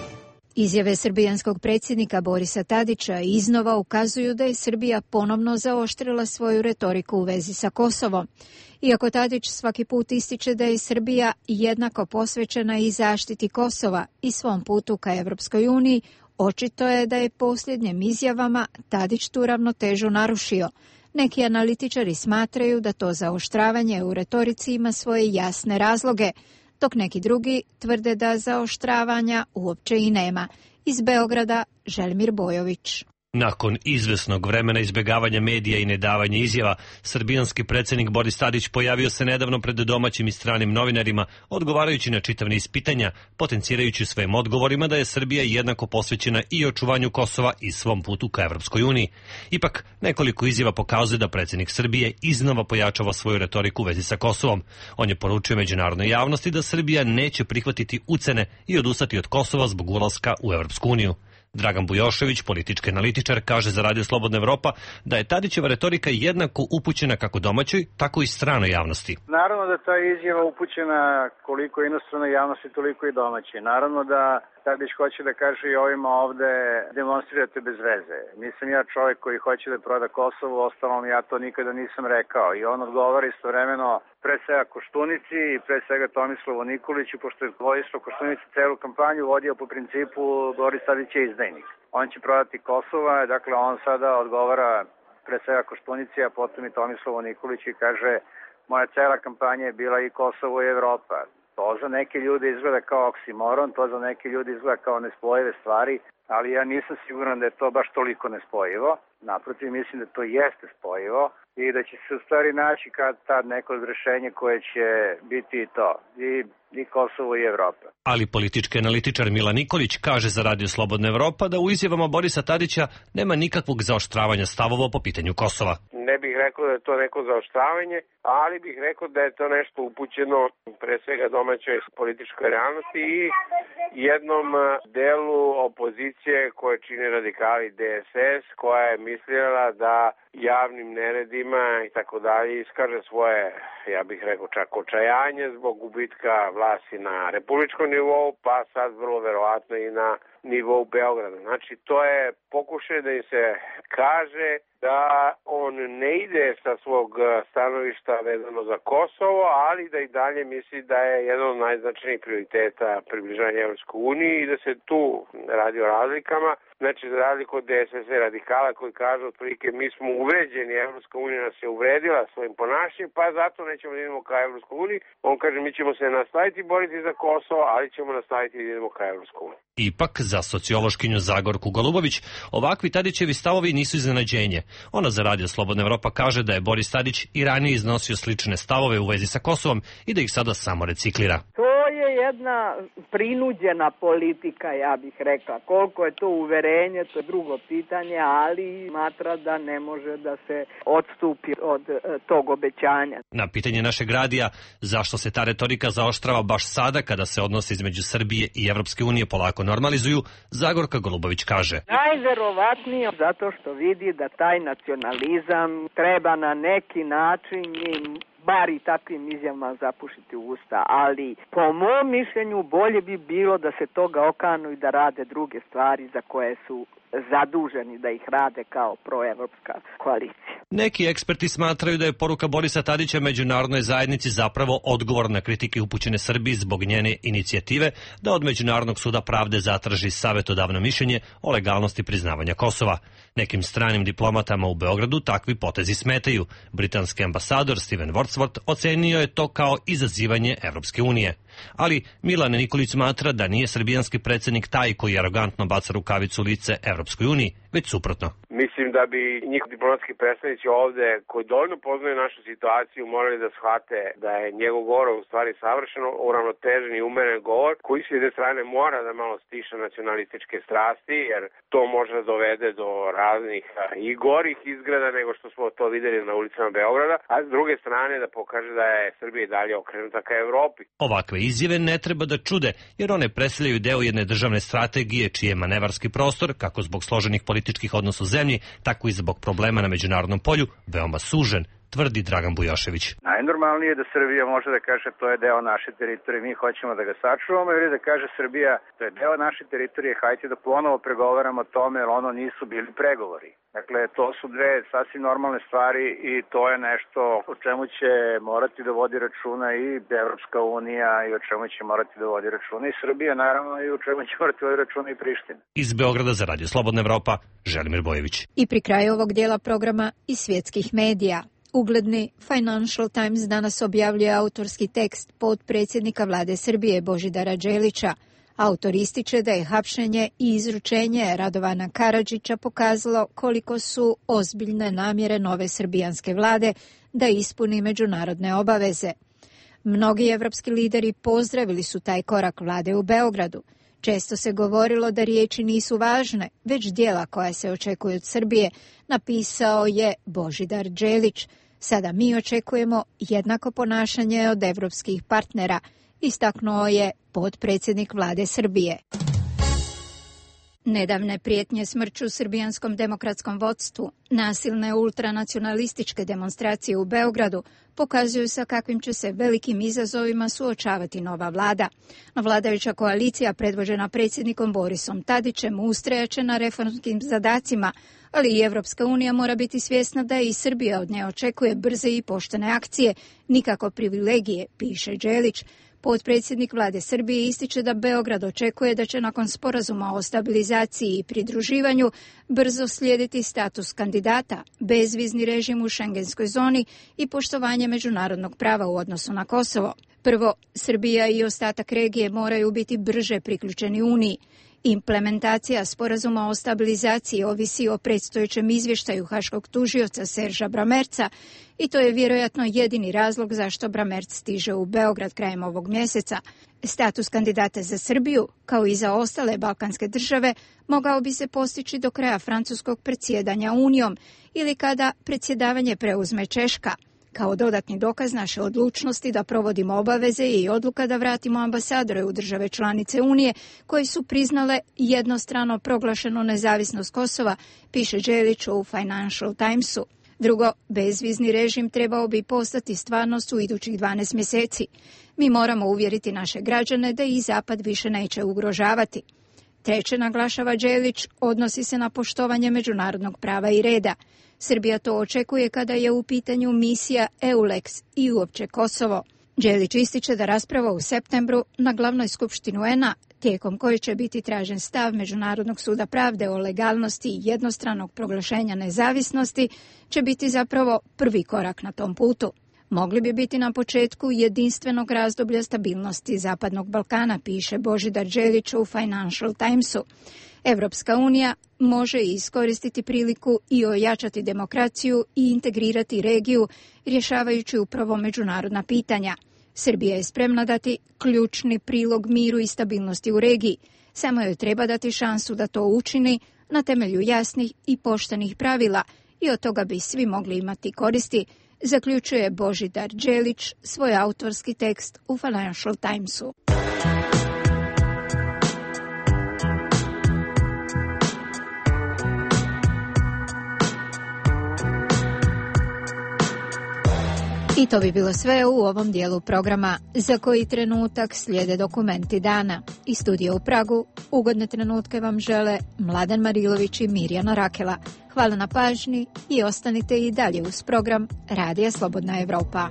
Izjave srbijanskog predsjednika Borisa Tadića iznova ukazuju da je Srbija ponovno zaoštrila svoju retoriku u vezi sa Kosovom. Iako Tadić svaki put ističe da je Srbija jednako posvećena i zaštiti Kosova i svom putu ka Evropskoj uniji, očito je da je posljednjim izjavama Tadić tu ravnotežu narušio. Neki analitičari smatraju da to zaoštravanje u retorici ima svoje jasne razloge, dok neki drugi tvrde da zaoštravanja uopće i nema. Iz Beograda, Želimir Bojović. Nakon izvesnog vremena izbjegavanja medija i nedavanja izjava, srbijanski predsjednik Boris Tadić pojavio se nedavno pred domaćim i stranim novinarima, odgovarajući na čitav niz pitanja, potencirajući svojim odgovorima da je Srbija jednako posvećena i očuvanju Kosova i svom putu ka Evropskoj uniji. Ipak, nekoliko izjava pokazuje da predsjednik Srbije iznova pojačava svoju retoriku u vezi sa Kosovom. On je poručio međunarodnoj javnosti da Srbija neće prihvatiti ucene i odustati od Kosova zbog ulaska u Evropsku uniju. Dragan Bujošević, politički analitičar, kaže za Radio Slobodna Evropa da je Tadićeva retorika jednako upućena kako domaćoj, tako i stranoj javnosti. Naravno da ta izjava upućena koliko inostranoj javnosti, toliko i domaće. Naravno da Tadić hoće da kaže i ovima ovde demonstrirate bez veze. Nisam ja čovjek koji hoće da proda Kosovo, ostalom ja to nikada nisam rekao. I on odgovara istovremeno pre svega Koštunici i pre svega Tomislavu Nikoliću, pošto je Vojislav Koštunica celu kampanju vodio po principu Boris Tadić je izdajnik. On će prodati Kosova, dakle on sada odgovara pre svega Koštunici, a potom i Tomislavu Nikoliću i kaže moja cela kampanja je bila i Kosovo i Evropa. To za neke ljude izgleda kao oksimoron, to za neke ljude izgleda kao nespojive stvari, ali ja nisam siguran da je to baš toliko nespojivo. Naprotiv, mislim da to jeste spojivo i da će se u stvari naći kad tad neko rješenje koje će biti i to, i, i Kosovo i Evropa. Ali politički analitičar Milan Nikolić kaže za Radio Slobodna Evropa da u izjavama Borisa Tadića nema nikakvog zaoštravanja stavova po pitanju Kosova. Ne bih rekao da je to neko zaoštravanje, ali bih rekao da je to nešto upućeno pre svega domaćoj političkoj realnosti i jednom delu opozicije koje čine radikali D S S, koja je mislila da javnim neredima i tako dalje iskaže svoje, ja bih rekao čak očajanje zbog gubitka vlasti na republičkom nivou, pa sad vrlo verovatno i na nivou Beograda. Znači to je pokušaj da im se kaže da on ne ide sa svog stanovišta vezano za Kosovo, ali da i dalje misli da je jedan od najznačajnijih prioriteta približanja Evropskoj uniji i da se tu radi o razlikama. Znači, za razliku od D S S radikala koji kažu otprilike mi smo uvređeni, Evropska unija nas je uvredila svojim ponašanjem, pa zato nećemo da idemo ka Evropskoj uniji. On kaže mi ćemo se nastaviti boriti za Kosovo, ali ćemo nastaviti da idemo ka Evropskoj uniji. Ipak, za sociološkinju Zagorku Golubović, ovakvi Tadićevi stavovi nisu iznenađenje. Ona za Radio Slobodna Evropa kaže da je Boris Tadić i ranije iznosio slične stavove u vezi sa Kosovom i da ih sada samo reciklira. To je jedna prinuđena politika, ja bih rekla. Koliko je to uverenje, to je drugo pitanje, ali smatra da ne može da se odstupi od e, tog obećanja. Na pitanje našeg radija zašto se ta retorika zaoštrava baš sada kada se odnosi između Srbije i Evropske unije polako normalizuju, Zagorka Golubović kaže. Najverovatnije zato što vidi da taj nacionalizam treba na neki način im bar i takvim izjavama zapušiti usta, ali po mom mišljenju bolje bi bilo da se toga okanu i da rade druge stvari za koje su zaduženi da ih rade kao proevropska koalicija. Neki eksperti smatraju da je poruka Borisa Tadića međunarodnoj zajednici zapravo odgovor na kritike upućene Srbiji zbog njene inicijative da od Međunarodnog suda pravde zatraži savjetodavno mišljenje o legalnosti priznavanja Kosova. Nekim stranim diplomatama u Beogradu takvi potezi smetaju. Britanski ambasador Steven Wordsworth ocenio je to kao izazivanje Evropske unije. Ali Milan Nikolić smatra da nije srbijanski predsjednik taj koji arogantno baca rukavicu u lice Evropskoj uniji, već suprotno. Mislim da bi njihovi diplomatski predstavnici ovde, koji dovoljno poznaju našu situaciju, morali da shvate da je njegov govor u stvari savršeno uravnotežen i umeren govor, koji s jedne strane mora da malo stiša nacionalističke strasti, jer to može da dovede do raznih i gorih izgleda nego što smo to videli na ulicama Beograda, a s druge strane da pokaže da je Srbija i dalje okrenuta ka Evropi. Ovakve izjave ne treba da čude, jer one predstavljaju deo jedne državne strategije čiji je manevarski prostor, kako zbog složenih političkih odnosa u zemlji, tako i zbog problema na međunarodnom polju, veoma sužen, tvrdi Dragan Bujošević. Najnormalnije je da Srbija može da kaže to je deo naše teritorije, mi hoćemo da ga sačuvamo, ili da kaže Srbija to je deo naše teritorije, hajde da ponovo pregovaramo o tome, jer ono nisu bili pregovori. Dakle, to su dve sasvim normalne stvari i to je nešto o čemu će morati da vodi računa i Evropska unija i o čemu će morati da vodi računa i Srbija, naravno, i o čemu će morati da vodi računa i Priština. Iz Beograda za Radio Slobodna Evropa, Želimir Bojević. I pri kraju ovog dijela programa iz svjetskih medija. Ugledni Financial Times danas objavljuje autorski tekst potpredsjednika vlade Srbije Božidara Đelića. Autor ističe da je hapšenje i izručenje Radovana Karadžića pokazalo koliko su ozbiljne namjere nove srbijanske vlade da ispuni međunarodne obaveze. Mnogi evropski lideri pozdravili su taj korak vlade u Beogradu. Često se govorilo da riječi nisu važne, već djela koja se očekuju od Srbije, napisao je Božidar Đelić. Sada mi očekujemo jednako ponašanje od evropskih partnera, istaknuo je potpredsjednik vlade Srbije. Nedavne prijetnje smrću srbijanskom demokratskom vodstvu, nasilne ultranacionalističke demonstracije u Beogradu pokazuju sa kakvim će se velikim izazovima suočavati nova vlada. Vladajuća koalicija predvođena predsjednikom Borisom Tadićem ustrajaće na reformskim zadacima, ali i Evropska unija mora biti svjesna da i Srbija od nje očekuje brze i poštene akcije, nikako privilegije, piše Đelić. Potpredsjednik vlade Srbije ističe da Beograd očekuje da će nakon sporazuma o stabilizaciji i pridruživanju brzo slijediti status kandidata, bezvizni režim u šengenskoj zoni i poštovanje međunarodnog prava u odnosu na Kosovo. Prvo, Srbija i ostatak regije moraju biti brže priključeni Uniji. Implementacija sporazuma o stabilizaciji ovisi o predstojećem izvještaju haškog tužioca Serža Bramerca i to je vjerojatno jedini razlog zašto Bramerc stiže u Beograd krajem ovog mjeseca. Status kandidata za Srbiju, kao i za ostale balkanske države, mogao bi se postići do kraja francuskog predsjedanja Unijom ili kada predsjedavanje preuzme Češka. Kao dodatni dokaz naše odlučnosti da provodimo obaveze i odluka da vratimo ambasadore u države članice Unije koje su priznale jednostrano proglašenu nezavisnost Kosova, piše Đelić u Financial Timesu. Drugo, bezvizni režim trebao bi postati stvarnost u idućih dvanaest mjeseci. Mi moramo uvjeriti naše građane da ih Zapad više neće ugrožavati. Treće, naglašava Đelić, odnosi se na poštovanje međunarodnog prava i reda. Srbija to očekuje kada je u pitanju misija EULEX i uopće Kosovo. Đelić ističe da rasprava u septembru na glavnoj skupštini U N A, tijekom koje će biti tražen stav Međunarodnog suda pravde o legalnosti i jednostranog proglašenja nezavisnosti, će biti zapravo prvi korak na tom putu. Mogli bi biti na početku jedinstvenog razdoblja stabilnosti Zapadnog Balkana, piše Božidar Đelić u Financial Timesu. Evropska unija može iskoristiti priliku i ojačati demokraciju i integrirati regiju, rješavajući upravo međunarodna pitanja. Srbija je spremna dati ključni prilog miru i stabilnosti u regiji. Samo joj treba dati šansu da to učini na temelju jasnih i poštenih pravila i od toga bi svi mogli imati koristi, zaključuje Božidar Đelić svoj autorski tekst u Financial Timesu. I to bi bilo sve u ovom dijelu programa. Za koji trenutak slijede dokumenti dana. Iz studija u Pragu ugodne trenutke vam žele Mladen Marilović i Mirjana Rakela. Hvala na pažnji i ostanite i dalje uz program Radija Slobodna Evropa.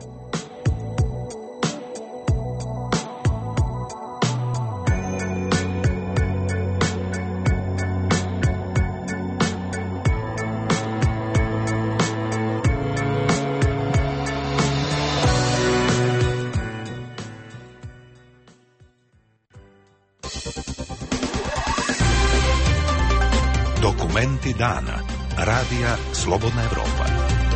Dokumenti dana. Radija Slobodna Evropa.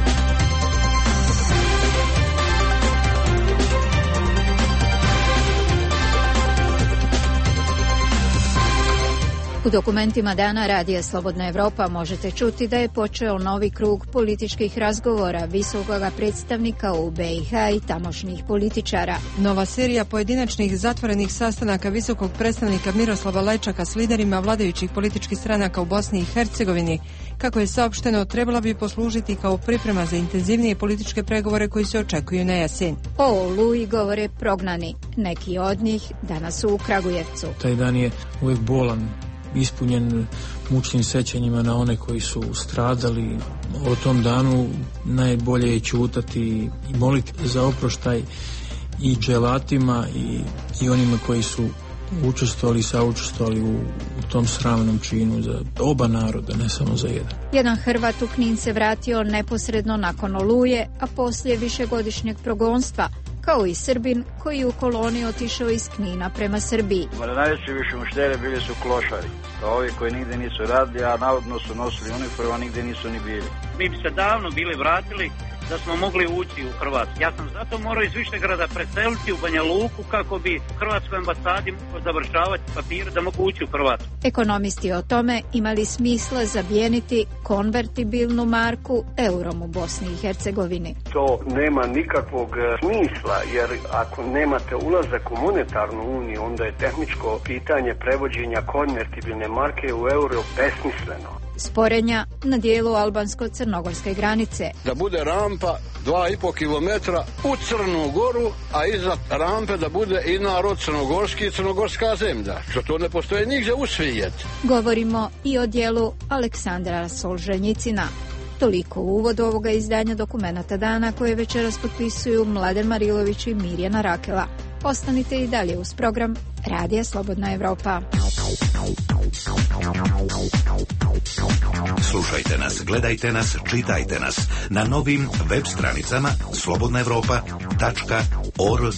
U dokumentima dana Radija Slobodna Evropa možete čuti da je počeo novi krug političkih razgovora visokoga predstavnika u B i H i tamošnjih političara. Nova serija pojedinačnih zatvorenih sastanaka visokog predstavnika Miroslava Lajčaka s liderima vladajućih političkih stranaka u Bosni i Hercegovini, kako je saopšteno, trebala bi poslužiti kao priprema za intenzivnije političke pregovore koji se očekuju na jesen. O Oluji govore prognani. Neki od njih danas su u Kragujevcu. Taj dan je uvijek bolan, ispunjen mučnim sećanjima na one koji su stradali. O tom danu najbolje je ćutati i moliti za oproštaj i dželatima i, i onima koji su učestvovali i saučestvovali u, u tom sramnom činu za oba naroda, ne samo za jedan. Jedan Hrvat u Knin se vratio neposredno nakon Oluje, a poslije višegodišnjeg progonstva, kao i Srbin koji u koloni otišao iz Knina prema Srbiji. Najveći više mušteri bili su klošari, ovi koji nigde nisu radili, a navodno su nosili uniformu, a nigde nisu ni bili. Mi bi se davno bili vratili da smo mogli ući u Hrvatsku. Ja sam zato morao iz Višegrada preseliti u Banja Luku kako bi u Hrvatskoj ambasadi mogao završavati papire da mogu ući u Hrvatsku. Ekonomisti o tome imali smisla zabijeniti konvertibilnu marku eurom u Bosni i Hercegovini. To nema nikakvog smisla, jer ako nemate ulazak u monetarnu uniju, onda je tehničko pitanje prevođenja konvertibilne marke u euro besmisleno. Sporenja na dijelu albansko-crnogorske granice. Da bude rampa dva i po kilometra u Crnu Goru, a iznad rampe da bude i narod crnogorski i crnogorska zemlja. Što to ne postoje nigdje u svijetu. Govorimo i o dijelu Aleksandra Solženjicina. Toliko u uvodu ovoga izdanja Dokumenata dana koje večeras potpisuju Mladen Marilović i Mirjana Rakela. Ostanite i dalje uz program Radija Slobodna Evropa. Slušajte nas, gledajte nas, čitajte nas na novim web stranicama slobodna evropa tačka org.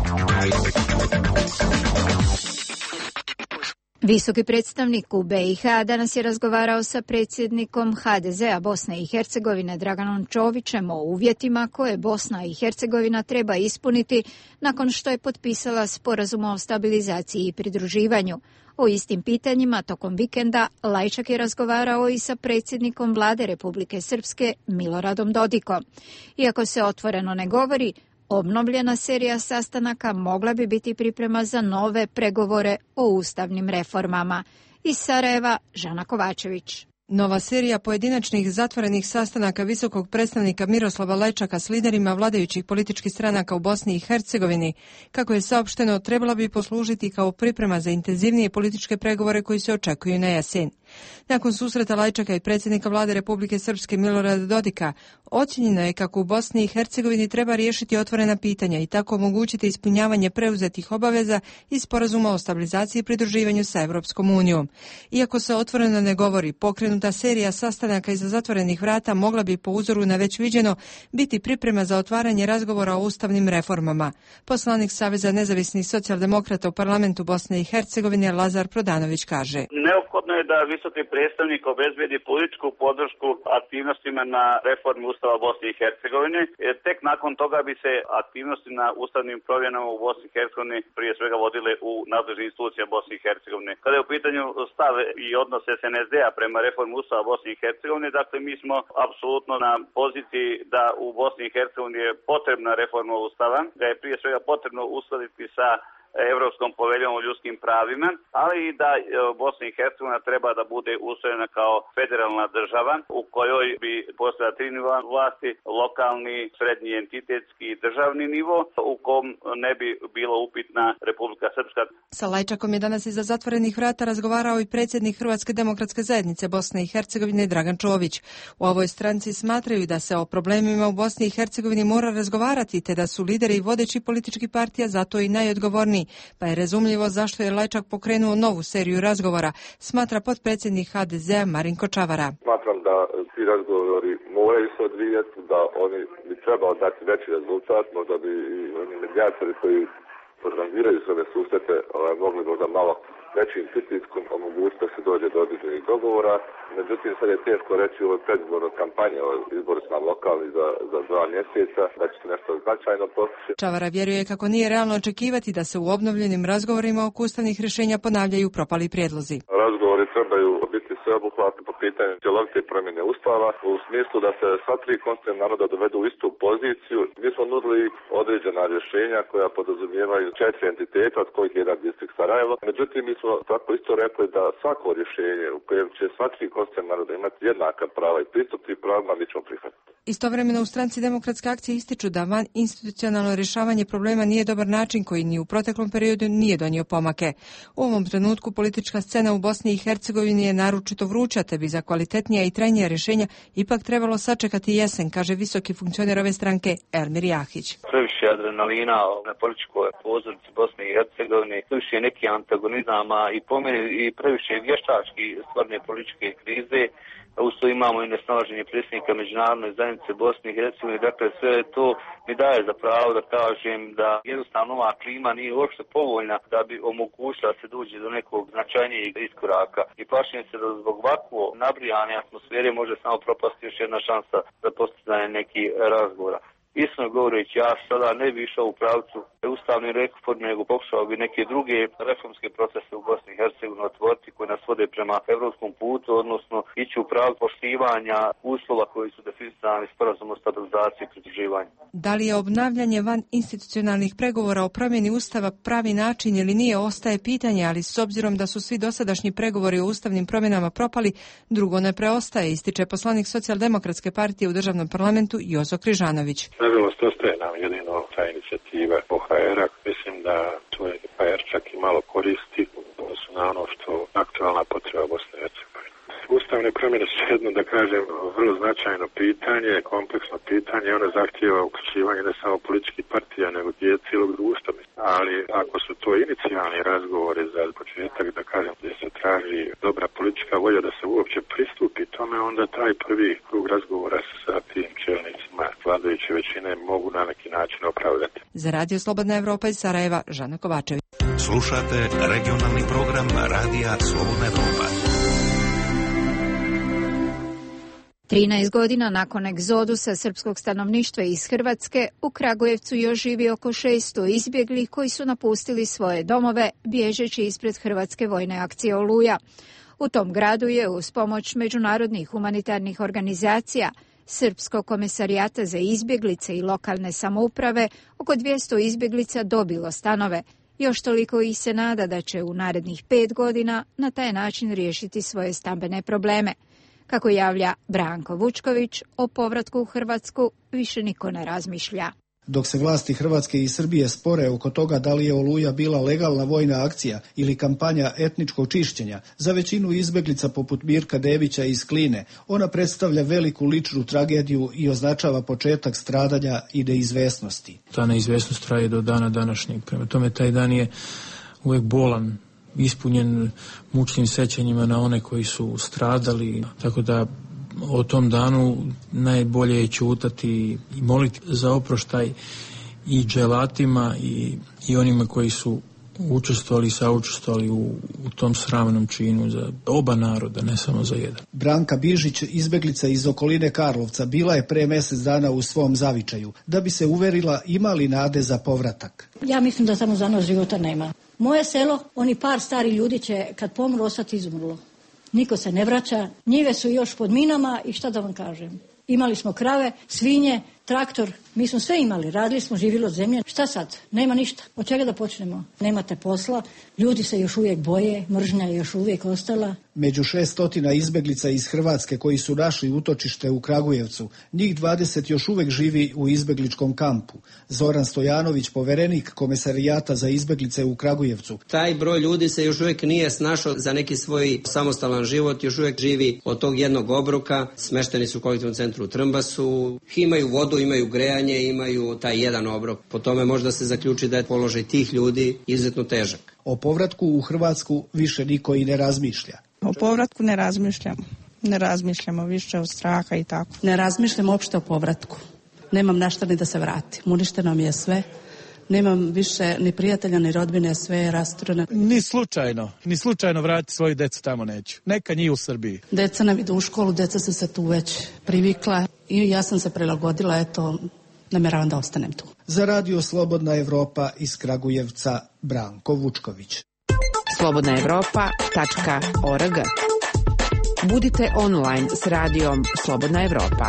Visoki predstavnik u B i H danas je razgovarao sa predsjednikom H D Z-a Bosne i Hercegovine Draganom Čovićem o uvjetima koje Bosna i Hercegovina treba ispuniti nakon što je potpisala sporazum o stabilizaciji i pridruživanju. O istim pitanjima tokom vikenda Lajčak je razgovarao i sa predsjednikom vlade Republike Srpske Miloradom Dodikom. Iako se otvoreno ne govori, obnovljena serija sastanaka mogla bi biti priprema za nove pregovore o ustavnim reformama. Iz Sarajeva, Žana Kovačević. Nova serija pojedinačnih zatvorenih sastanaka visokog predstavnika Miroslava Lajčaka s liderima vladajućih političkih stranaka u Bosni i Hercegovini, kako je saopšteno, trebala bi poslužiti kao priprema za intenzivnije političke pregovore koji se očekuju na jesen. Nakon susreta Lajčaka i predsjednika vlade Republike Srpske Milorada Dodika, ocjenjeno je kako u Bosni i Hercegovini treba riješiti otvorena pitanja i tako omogućiti ispunjavanje preuzetih obaveza iz sporazuma o stabilizaciji i pridruživanju sa Evropskom unijom. Iako se otvoreno ne govori, pokrenuta serija sastanaka iza zatvorenih vrata mogla bi po uzoru na već viđeno biti priprema za otvaranje razgovora o ustavnim reformama. Poslanik Saveza nezavisnih socijaldemokrata u parlamentu Bosne i Hercegovine Lazar Prodanović kaže: Neophodno je da visoki predstavnik obezbedi političku podršku aktivnostima na reformi Ustava Bosne i Hercegovine. Tek nakon toga bi se aktivnosti na ustavnim promjenama u Bosni i Hercegovini prije svega vodile u nadležnim institucijama Bosne i Hercegovine. Kada je u pitanju stave i odnos S N S D-a prema reformi Ustava Bosne i Hercegovine, dakle mi smo apsolutno na poziciji da u Bosni i Hercegovini je potrebna reforma Ustava, da je prije svega potrebno uskladiti sa Evropskom poveljom o ljudskim pravima, ali i da Bosna i Hercegovina treba da bude ustrojena kao federalna država u kojoj bi postojala tri nivoa vlasti, lokalni, srednji, entitetski i državni nivo, u kom ne bi bila upitna Republika Srpska. Sa Lajčakom je danas iza zatvorenih vrata razgovarao i predsjednik Hrvatske demokratske zajednice Bosne i Hercegovine Dragan Čović. U ovoj stranci smatraju da se o problemima u Bosni i Hercegovini mora razgovarati, te da su lideri vodeći političkih partija zato i najodgovorniji. Pa je razumljivo zašto je Lajčak pokrenuo novu seriju razgovora, smatra potpredsjednik H D Z-a Marinko Čavara. Smatram da ti razgovori moraju se odvijati, da oni bi trebao dati veći rezultat, možda bi i oni medijatori koji organiziraju sve susrete mogli možda malo nečim pritiskom omogućiti da se dođe do određenih dogovora. Međutim, sad je teško reći u ovoj predizbornoj kampanji, izbori su nam lokalni za, za dva mjeseca, da će se nešto značajno postići. Čavara vjeruje kako nije realno očekivati da se u obnovljenim razgovorima oko ustavnih rješenja ponavljaju propali prijedlozi. Razgovori trebaju biti sveobuhvatni po pitanju cjelovite promjene ustava u smislu da se sva tri konstitutivna naroda dovedu u istu poziciju. Mi smo nudili određena rješenja koja podrazumijevaju četiri entiteta, od kojih je jedan distrikt Sarajevo. Međutim, mi smo tako isto rekli da svako rješenje u kojem će sva tri konstitutivna naroda imati jednaka prava i pristup tim pravima, mi ćemo prihvatiti. Istovremeno u Stranci Demokratske akcije ističu da van institucionalno rješavanje problema nije dobar način koji ni u proteklom periodu nije donio pomake. U ovom trenutku politička scena u Bosni i Hercegovini je naročito vruća, te bi za kvalitetnija i trajnija rješenja ipak trebalo sačekati jesen, kaže visoki funkcioner ove stranke Elmir Jahić. Previše adrenalina na političkoj pozornici Bosne i Hercegovine, previše neki antagonizama i po meni i previše vještački stvarne političke krize. Usto imamo i nesnalaženje predsjednika međunarodne zajednice Bosne i Hercegovine, dakle sve to mi daje za pravo da kažem da jednostavno ova klima nije uopšte povoljna da bi omogućila da se dođe do nekog značajnijeg iskoraka. I plašim se da zbog ovakvo nabrijane atmosfere može samo propasti još jedna šansa za postizanje nekih razgovora. Iskreno govoreći, ja sada ne bi išao u pravcu ustavni reform, nego pokušao bi neke druge reformske procese u Bosni i Hercegovini otvoriti koji nas vode prema evropskom putu, odnosno ići u pravcu poštivanja uslova koji su definisani sporazumom o stabilizaciji i pridruživanju. Da li je obnavljanje van institucionalnih pregovora o promjeni ustava pravi način ili nije, ostaje pitanje, ali s obzirom da su svi dosadašnji pregovori o ustavnim promjenama propali, drugo ne preostaje, ističe poslanik Socijaldemokratske partije u državnom parlamentu Jozo Križanović. Nažalost, ostaje nam jedino ta inicijativa O H R-a. Mislim da to je H R čak i malo koristi odnosno na ono što aktualna potreba Bosne i Hercegovine. Ustavne promjene su jedno, da kažem, vrlo značajno pitanje, kompleksno pitanje, ono zahtijeva uključivanje ne samo političkih partija, nego i cijelog društva. Ali ako su to inicijalni razgovori za početak, da kažem, gdje se traži dobra politička volja da se uopće pristupi tome, onda taj prvi krug razgovora sa tim čelnicima vladajuće većine mogu na neki način opravdati. Za Radio Slobodna Evropa iz Sarajeva, Žana Kovačević. Slušate regionalni program Radija Slobodna Evropa. trinaest godina nakon egzodusa srpskog stanovništva iz Hrvatske, u Kragujevcu još živi oko šesto izbjeglih koji su napustili svoje domove bježeći ispred Hrvatske vojne akcije Oluja. U tom gradu je uz pomoć međunarodnih humanitarnih organizacija, Srpskog komisarijata za izbjeglice i lokalne samouprave oko dvjesto izbjeglica dobilo stanove. Još toliko ih se nada da će u narednih pet godina na taj način riješiti svoje stambene probleme. Kako javlja Branko Vučković, o povratku u Hrvatsku više niko ne razmišlja. Dok se vlasti Hrvatske i Srbije spore oko toga da li je Oluja bila legalna vojna akcija ili kampanja etničkog čišćenja, za većinu izbjeglica poput Mirka Devića iz Kline, ona predstavlja veliku ličnu tragediju i označava početak stradanja i neizvesnosti. Ta neizvesnost traje do dana današnjeg. Prema tome, taj dan je uvijek bolan, ispunjen mučnim sećanjima na one koji su stradali, tako da o tom danu najbolje je ćutati i moliti za oproštaj i dželatima i, i onima koji su učestvovali i saučestvovali u, u tom sramnom činu za oba naroda, ne samo za jedan. Branka Bižić, izbjeglica iz okoline Karlovca, bila je pre mjesec dana u svom zavičaju, da bi se uverila ima li nade za povratak. Ja mislim da samo za nas života nema. Moje selo, oni par stari ljudi će kad pomru ostati izumrlo. Niko se ne vraća, njive su još pod minama i šta da vam kažem. Imali smo krave, svinje, traktor, mi smo sve imali, radili smo, živjeli od zemlje. Šta sad? Nema ništa. Od čega da počnemo? Nemate posla, ljudi se još uvijek boje, mržnja je još uvijek ostala. Među šestotina izbjeglica iz Hrvatske koji su našli utočište u Kragujevcu, njih dvadeset još uvijek živi u izbjegličkom kampu. Zoran Stojanović, poverenik Komisarijata za izbjeglice u Kragujevcu. Taj broj ljudi se još uvijek nije snašao za neki svoj samostalan život, još uvijek živi od tog jednog obroka, smešteni su u kolektivnom centru u Trmbasu, imaju vodu, imaju grejanje, imaju taj jedan obrok. Po tome možda se zaključi da je položaj tih ljudi izuzetno težak. O povratku u Hrvatsku više niko i ne razmišlja. O povratku ne razmišljamo. Ne razmišljamo više od straha i tako. Ne razmišljam uopšte o povratku. Nemam na šta ni da se vratim. Uništeno mi je sve. Nemam više ni prijatelja, ni rodbine, sve je rastureno. Ni slučajno, ni slučajno vratiti svoju decu tamo neću. Neka njih u Srbiji. Deca nam idu u školu, deca su se tu već privikla i ja sam se prilagodila, eto, namjeravam da ostanem tu. Za Radio Slobodna Evropa iz Kragujevca, Branko Vučković. slobodna evropa tačka org. Budite online s radijom Slobodna Evropa.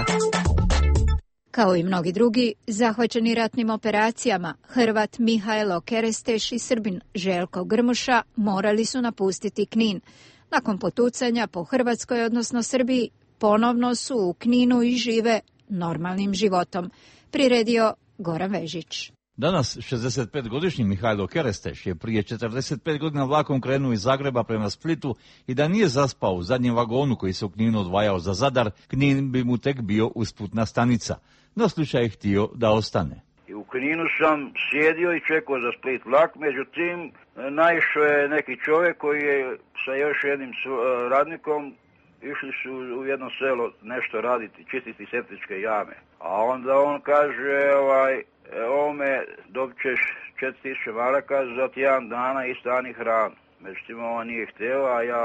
Kao i mnogi drugi, zahvaćeni ratnim operacijama, Hrvat Mihajlo Keresteš i Srbin Željko Grmuša morali su napustiti Knin. Nakon potucanja po Hrvatskoj, odnosno Srbiji, ponovno su u Kninu i žive normalnim životom. Priredio Goran Vežić. Danas šezdesetpetogodišnji Mihajlo Keresteš je prije četrdeset pet godina vlakom krenuo iz Zagreba prema Splitu i da nije zaspao u zadnjem vagonu koji se u Kninu odvajao za Zadar, Knin bi mu tek bio usputna stanica. No slučaj je htio da ostane. I u Kninu sam sjedio i čekao za Split vlak, međutim naišao je neki čovjek koji je sa još jednim radnikom išli su u jedno selo nešto raditi, čistiti septičke jame. A onda on kaže, ovaj, ovome dobit ćeš četiri tisuće maraka za tjedan dana i stani hranu. Međutim, on nije htio, a ja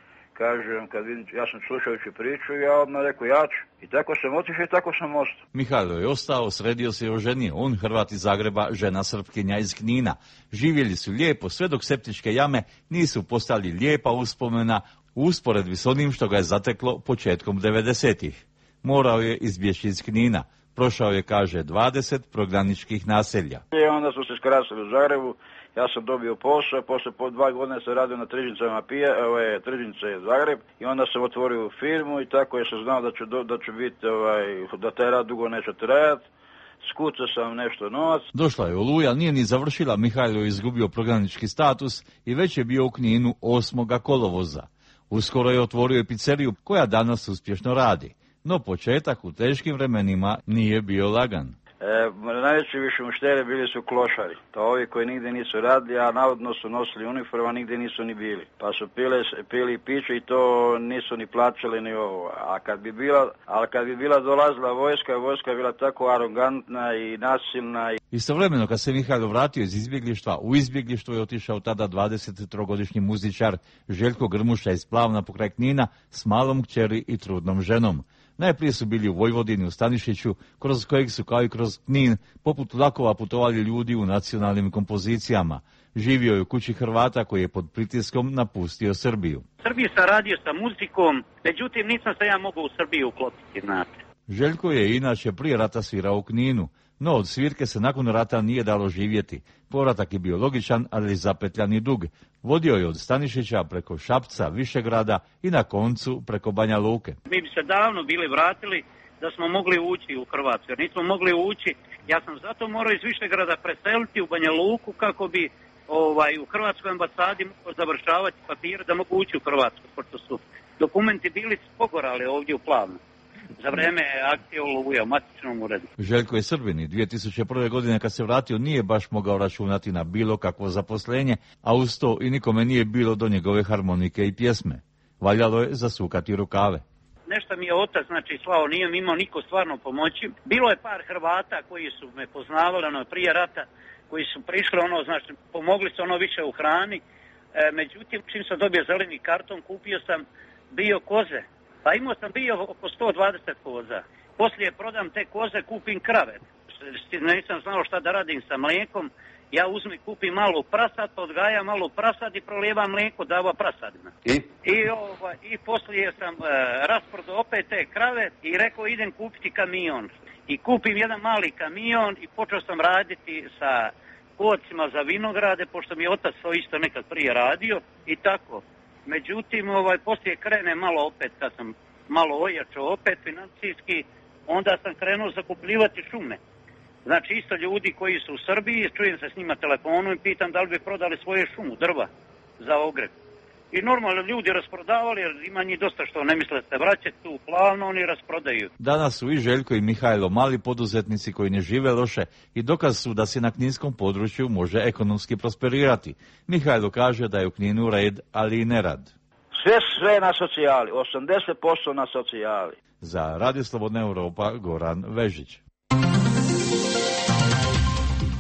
kažem, kad vidim, ja sam slušajući priču, ja odmah rekao ja ću. I tako sam otišao i tako sam ostao. Mihajlo je ostao, sredio se i oženio. On Hrvat iz Zagreba, žena Srpkinja iz Knina. Živjeli su lijepo, sve dok septičke jame nisu postali lijepa uspomena u usporedbi s onim što ga je zateklo početkom devedesetih. Morao je izbjeći iz Knina. Prošao je, kaže, dvadeset prognaničkih naselja. I onda su se skrasili u Zagrebu, ja sam dobio posao, poslije po dva godine sam radio na tržnicama pije, ove tržnice Zagreb i onda sam otvorio firmu i tako je sam znao da ću, da ću biti, ovaj, da taj rad dugo neće trajati. Skucao sam nešto novac. Došla je Oluja, nije ni završila, Mihajlo je izgubio prognanički status i već je bio u Kninu osmoga kolovoza. Uskoro je otvorio i pizzeriju koja danas uspješno radi. No početak u teškim vremenima nije bio lagan. E, najveći više muštere bili su klošari. To ovi koji nigdje nisu radili, a navodno su nosili uniformu, a nigdje nisu ni bili. Pa su pile, pili piće i to nisu ni plaćali ni ovo. A kad bi bila, ali kad bi bila dolazila vojska, vojska je bila tako arogantna i nasilna. Istovremeno kad se Mihajlo vratio iz izbjeglištva, u izbjeglištvo je otišao tada dvadesettrogodišnji muzičar Željko Grmuša iz Plavna pokraj Knina s malom kćeri i trudnom ženom. Najprije su bili u Vojvodini u Stanišiću, kroz kojeg su kao i kroz Knin poput vlakova putovali ljudi u nacionalnim kompozicijama. Živio je u kući Hrvata koji je pod pritiskom napustio Srbiju. U Srbiji sam radio sa muzikom, međutim nisam se ja mogao u Srbiju uklopiti, znate. Željko je inače prije rata svirao u Kninu, no od svirke se nakon rata nije dalo živjeti. Povratak je bio logičan, ali zapetljan i dug. Vodio je od Stanišića preko Šapca, Višegrada i na koncu preko Banja Luke. Mi bi se davno bili vratili da smo mogli ući u Hrvatsku, jer nismo mogli ući. Ja sam zato morao iz Višegrada preseliti u Banja Luku kako bi ovaj, u Hrvatskoj ambasadi mogao završavati papire da mogu ući u Hrvatsku, pošto su dokumenti bili pogorali ovdje u Plavnu za vreme akcije Oluja u matičnom uredu. Željko je Srbin i dvije tisuće prve. godine kad se vratio nije baš mogao računati na bilo kakvo zaposlenje, a uz to i nikome nije bilo do njegove harmonike i pjesme. Valjalo je zasukati rukave. Nešto mi je otac, znači slao, nije mi imao niko stvarno pomoći. Bilo je par Hrvata koji su me poznavali ono, prije rata, koji su prišli, ono, znači, pomogli su ono više u hrani. E, međutim, čim sam dobio zeleni karton, kupio sam bio koze. Pa imao sam bio oko sto dvadeset koza. Poslije prodam te koze, kupim krave. Nisam znao šta da radim sa mlijekom. Ja uzmem, kupim malo prasad, odgajam malo prasad i prolijevam mlijeko, dava prasadima. I? I, ovaj, i poslije sam e, rasprodao opet te krave i rekao idem kupiti kamion. I kupim jedan mali kamion i počeo sam raditi sa kocima za vinograde, pošto mi je otac to isto nekad prije radio i tako. Međutim, ovaj, poslije krene malo opet, kad sam malo ojačao opet financijski, onda sam krenuo zakupljivati šume. Znači, isto ljudi koji su u Srbiji, čujem se s njima telefonom i pitam da li bi prodali svoje šumu, drva, za ogreb. I normalno ljudi rasprodavali, jer ima njih dosta što ne misle se vraćati tu Plavno, oni rasprodaju. Danas su i Željko i Mihajlo mali poduzetnici koji ne žive loše i dokaz su da se na kninskom području može ekonomski prosperirati. Mihajlo kaže da je u Kninu red, ali i nerad. Sve, sve na socijali, osamdeset posto na socijali. Za Radio Slobodna Evropa, Goran Vežić.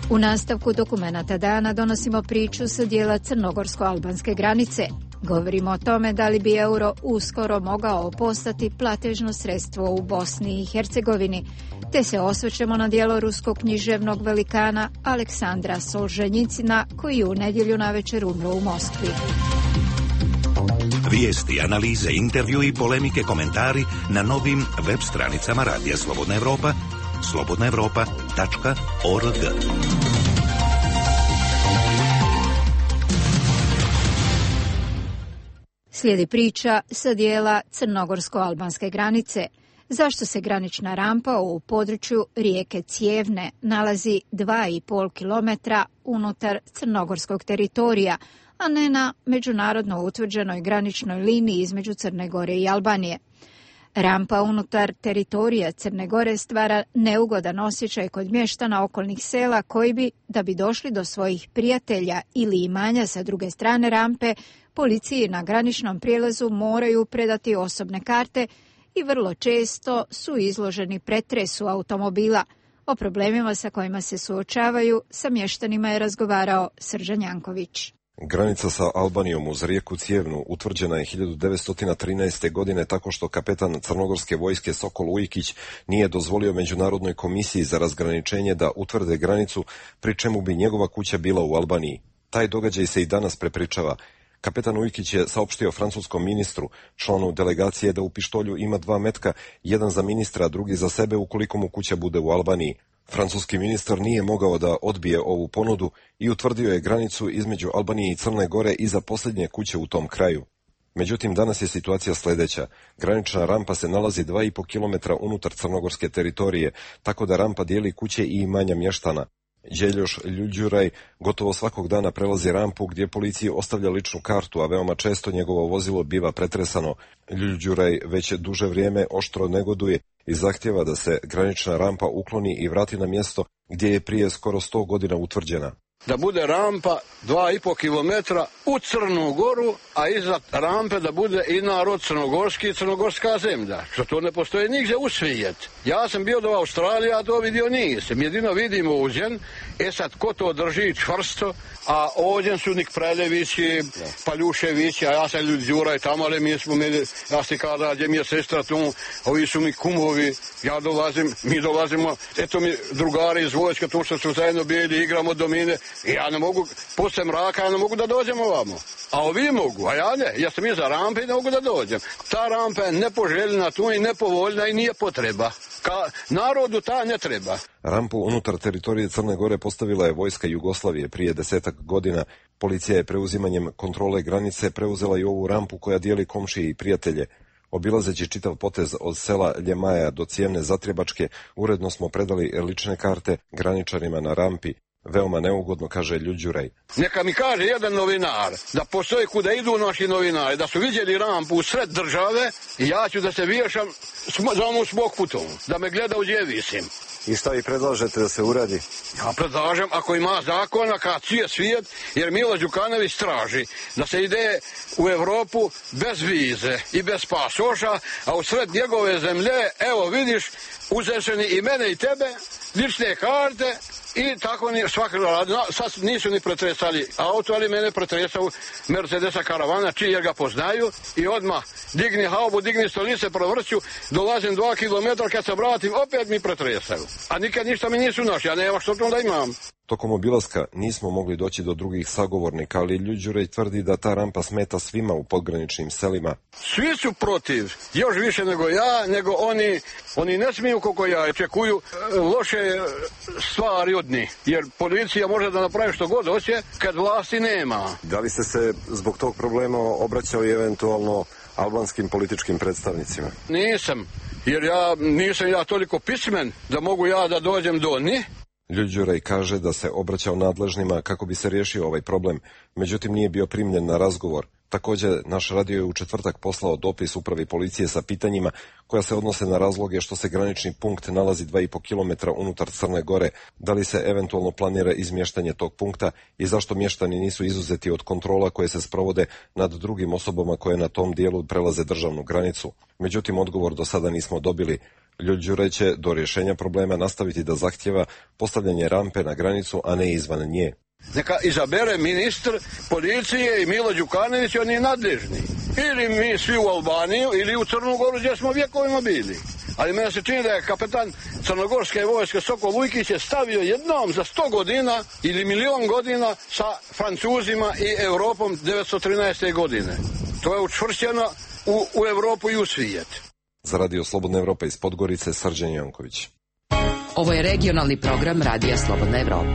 U nastavku dokumenata dana donosimo priču sa dijela crnogorsko-albanske granice. Govorimo o tome da li bi euro uskoro mogao postati platežno sredstvo u Bosni i Hercegovini, te se osvrćemo na djelo ruskog književnog velikana Aleksandra Solženjicina, koji je u nedjelju navečer umro u Moskvi. Vijesti, analize, intervju i polemike, komentari na novim web stranicama Radija Slobodna Evropa, slobodna evropa tačka org. Slijedi priča sa dijela crnogorsko-albanske granice. Zašto se granična rampa u području rijeke Cijevne nalazi dva i pol kilometra unutar crnogorskog teritorija, a ne na međunarodno utvrđenoj graničnoj liniji između Crne Gore i Albanije? Rampa unutar teritorija Crne Gore stvara neugodan osjećaj kod mještana okolnih sela koji bi, da bi došli do svojih prijatelja ili imanja sa druge strane rampe, policiji na graničnom prijelazu moraju predati osobne karte i vrlo često su izloženi pretresu automobila. O problemima sa kojima se suočavaju sa mještanima je razgovarao Srđan Janković. Granica sa Albanijom uz rijeku Cijevnu utvrđena je hiljadu devetsto trinaeste. godine tako što kapetan crnogorske vojske Sokol Ujkić nije dozvolio Međunarodnoj komisiji za razgraničenje da utvrde granicu, pri čemu bi njegova kuća bila u Albaniji. Taj događaj se i danas prepričava. Kapetan Ujkić je saopštio francuskom ministru, članu delegacije, da u pištolju ima dva metka, jedan za ministra, drugi za sebe ukoliko mu kuća bude u Albaniji. Francuski ministar nije mogao da odbije ovu ponudu i utvrdio je granicu između Albanije i Crne Gore iza posljednje kuće u tom kraju. Međutim, danas je situacija sljedeća. Granična rampa se nalazi dva i pol kilometra unutar crnogorske teritorije, tako da rampa dijeli kuće i imanja mještana. Đeljoš Ljuđuraj gotovo svakog dana prelazi rampu gdje policiji ostavlja ličnu kartu, a veoma često njegovo vozilo biva pretresano. Ljuđuraj već duže vrijeme oštro negoduje i zahtjeva da se granična rampa ukloni i vrati na mjesto gdje je prije skoro sto godina utvrđena. Da bude rampa dva i pol kilometra u Crnu Goru, a iznad rampe da bude i narod crnogorski i crnogorska zemlja. Što to ne postoji nigdje u svijet. Ja sam bio do Australije, a to vidio nisam. Jedino vidim ovdjen, e sad ko to drži čvrsto, a ovdjen su Nik Preljevići, Paljuševići, a ja sam Ljuđuraj tamo, ali mi smo, mi, ja si kada, gdje mi je sestra tu, ovi su mi kumovi, ja dolazim, mi dolazimo, eto mi drugari iz vojska, tu što su zajedno bili, igramo domine, i ja ne mogu, poslije mraka, ja ne mogu da dođem ovamo. A ovi mogu, a ja ne, ja sam iza rampe i ne mogu da dođem. Ta rampa je nepoželjna tu i nepovoljna i nije potreba. Ka narodu ta ne treba. Rampu unutar teritorije Crne Gore postavila je vojska Jugoslavije prije desetak godina. Policija je preuzimanjem kontrole granice preuzela i ovu rampu koja dijeli komšije i prijatelje. Obilazeći čitav potez od sela Ljemaja do Cijevne Zatrjebačke, uredno smo predali lične karte graničarima na rampi. Veoma neugodno, kaže Ljuđuraj. Neka mi kaže jedan novinar da postoji kuda idu naši novinari, da su vidjeli rampu u sred države i ja ću da se viješam za onu smokvutom, da me gleda u gdje visim. I šta vi predlažete da se uradi? Ja predlažem, ako ima zakona, kad cije svijet, jer Milo Đukanović traži da se ide u Evropu bez vize i bez pasoša, a u sred njegove zemlje, evo vidiš, uzešeni i mene i tebe, lične karte, i tako ni svaki rad. Sad nisu ni pretresali auto, ali mene pretresao Mercedesa karavana, čiji jer ga poznaju, i odmah digni haubu, digni stolice, provrću, dolazim dva kilometra, kad se vratim, opet mi pretresaju. A nikad ništa mi nisu našli, ja nema što da imam. Tokom obilaska nismo mogli doći do drugih sagovornika, ali Ljuđurej tvrdi da ta rampa smeta svima u podgraničnim selima. Svi su protiv, još više nego ja, nego oni, oni ne smiju koliko ja, očekuju loše stvari od njih, jer policija može da napravi što god hoće kad vlasti nema. Da li ste se zbog tog problema obraćali eventualno albanskim političkim predstavnicima? Nisam, jer ja nisam ja toliko pismen da mogu ja da dođem do njih. Ljuđuraj kaže da se obraćao nadležnima kako bi se riješio ovaj problem, međutim nije bio primljen na razgovor. Također, naš radio je u četvrtak poslao dopis upravi policije sa pitanjima koja se odnose na razloge što se granični punkt nalazi dva i pol kilometra unutar Crne Gore, da li se eventualno planira izmještanje tog punkta i zašto mještani nisu izuzeti od kontrola koje se sprovode nad drugim osobama koje na tom dijelu prelaze državnu granicu. Međutim, odgovor do sada nismo dobili. Ljuđure će do rješenja problema nastaviti da zahtjeva postavljanje rampe na granicu, a ne izvan nje. Neka izabere ministr policije i Milo Đukanović, oni nadležni. Ili mi svi u Albaniju, ili u Crnu Goru gdje smo vjekovima bili. Ali meni se čini da je kapetan crnogorske vojske Sokol Ujkić je stavio jednom za sto godina ili milion godina sa Francuzima i Europom devetsto trinaeste. godine. To je učvršćeno u, u Europu i u svijet. Za Radio Slobodna Evropa iz Podgorice, Srđan Janković. Ovo je regionalni program Radija Slobodna Evropa.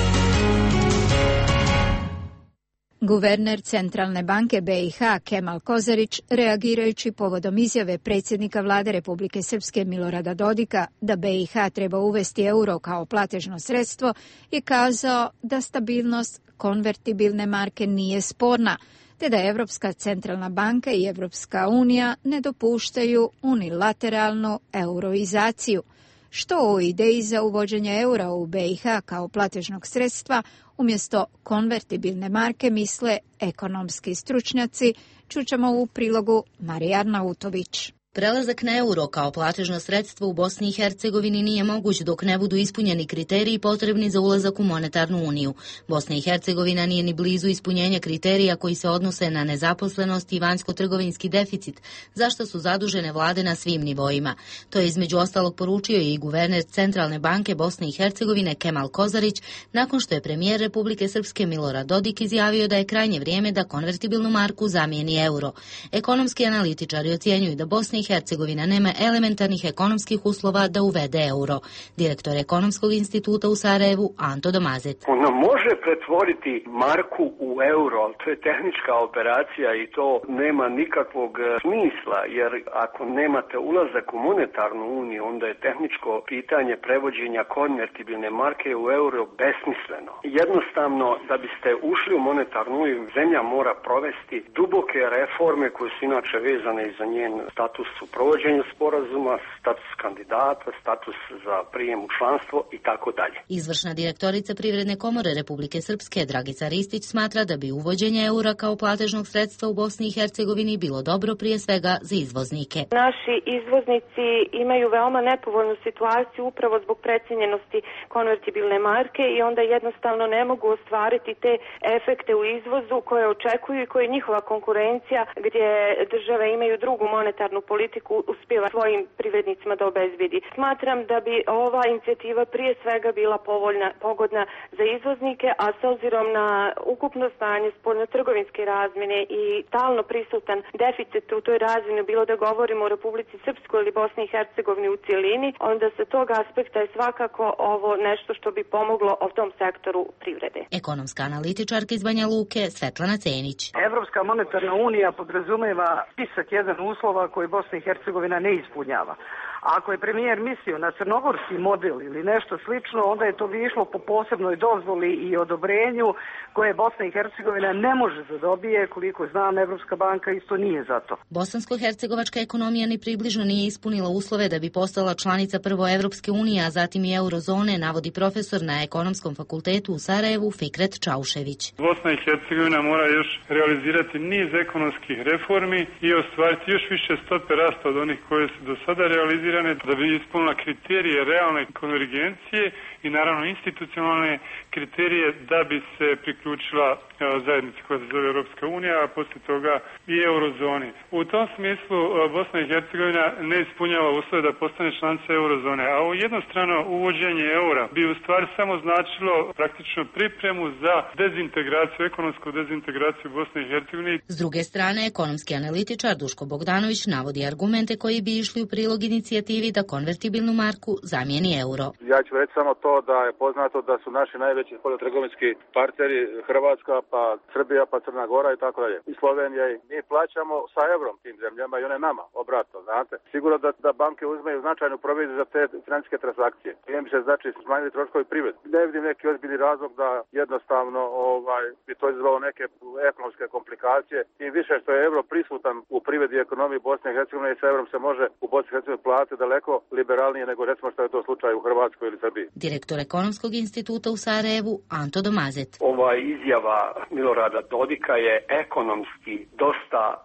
Guverner Centralne banke B i H Kemal Kozarić, reagirajući povodom izjave predsjednika vlade Republike Srpske Milorada Dodika da B i H treba uvesti euro kao platežno sredstvo, je kazao da stabilnost konvertibilne marke nije sporna, te da Evropska centralna banka i Evropska unija ne dopuštaju unilateralnu euroizaciju. Što o ideji za uvođenje eura u B i H kao platežnog sredstva umjesto konvertibilne marke misle ekonomski stručnjaci, čućemo u prilogu Marija Arnautović. Prelazak na euro kao platežno sredstvo u Bosni i Hercegovini nije moguć dok ne budu ispunjeni kriteriji potrebni za ulazak u monetarnu uniju. Bosna i Hercegovina nije ni blizu ispunjenja kriterija koji se odnose na nezaposlenost i vanjsko-trgovinski deficit, za što su zadužene vlade na svim nivoima. To je između ostalog poručio i guverner Centralne banke Bosne i Hercegovine Kemal Kozarić, nakon što je premijer Republike Srpske Milorad Dodik izjavio da je krajnje vrijeme da konvertibilnu marku zamijeni euro. Ekonomski analitičari ocjenjuju da Bosna i Hercegovina nema elementarnih ekonomskih uslova da uvede euro. Direktor Ekonomskog instituta u Sarajevu Anto Domazet. Ona može pretvoriti marku u euro, ali to je tehnička operacija i to nema nikakvog smisla, jer ako nemate ulazak u monetarnu uniju, onda je tehničko pitanje prevođenja konvertibilne marke u euro besmisleno. Jednostavno, da biste ušli u monetarnu uniju, zemlja mora provesti duboke reforme koje su inače vezane i za njen status u provođenju sporazuma, status kandidata, status za prijem u članstvo i tako dalje. Izvršna direktorica Privredne komore Republike Srpske Dragica Ristić smatra da bi uvođenje eura kao platežnog sredstva u Bosni i Hercegovini bilo dobro prije svega za izvoznike. Naši izvoznici imaju veoma nepovoljnu situaciju upravo zbog precijenjenosti konvertibilne marke i onda jednostavno ne mogu ostvariti te efekte u izvozu koje očekuju i koje je njihova konkurencija gdje države imaju drugu monetarnu politiku uspjeva svojim privrednicima da obezbedi. Smatram da bi ova inicijativa prije svega bila povoljna, pogodna za izvoznike, a s obzirom na ukupno stanje spoljnotrgovinske razmjene i stalno prisutan deficit u toj razmjeni, bilo da govorimo o Republici Srpskoj ili Bosni i Hercegovini u cijelini, onda sa tog aspekta je svakako ovo nešto što bi pomoglo o tom sektoru privrede. Ekonomska analitičarka iz Banja Luke Svetlana Cenić. Evropska monetarna unija podrazumeva spisak jedan uslova koji Bosna i Hercegovina ne ispunjava. Ako je premijer mislio na crnogorski model ili nešto slično, onda je to bi išlo po posebnoj dozvoli i odobrenju koje Bosna i Hercegovina ne može da dobije, koliko znam, Evropska banka isto nije za to. Bosansko-hercegovačka ekonomija ni približno nije ispunila uslove da bi postala članica prvo Evropske unije, a zatim i eurozone, navodi profesor na Ekonomskom fakultetu u Sarajevu Fikret Čaušević. Bosna i Hercegovina mora još realizirati niz ekonomskih reformi i ostvariti još više stope rasta od onih koje su do sada realizirane da bi ispunila kriterije realne konvergencije i naravno institucionalne kriterije da bi se priključila zajednici koja se zove Europska unija, a poslije toga i eurozoni. U tom smislu Bosna i Hercegovina ne ispunjava uslove da postane članica eurozone, a u jednostrano uvođenje eura bi u stvari samo značilo praktično pripremu za dezintegraciju, ekonomsku dezintegraciju Bosne i Hercegovine. S druge strane, ekonomski analitičar Duško Bogdanović navodi argumente koji bi išli u prilog inicijativi da konvertibilnu marku zamijeni euro. Ja ću reći samo to da je poznato da su naši najveći spoljnotrgovinski partneri Hrvatska, pa Srbija, pa Crna Gora i tako dalje. I Slovenija i mi plaćamo sa eurom tim zemljama i one nama, obratno, znate. Sigurno da, da banke uzmeju značajnu proviziju za te financijske transakcije. Time bi se znači smanjili troškovi privrede. Ne vidim neki ozbiljni razlog da jednostavno ovaj bi to izazvalo neke ekonomske komplikacije. Tim više što je euro prisutan u privredi i ekonomiji Bosne i Hercegovine i sa eurom se može u Bosni i Hercegovini platiti daleko liberalnije nego recimo što je to slučaj u Hrvatskoj ili Srbiji. Direktor Ekonomskog instituta u Sarajevu Anto Domazet. Ova izjava Milorada Dodika je ekonomski dosta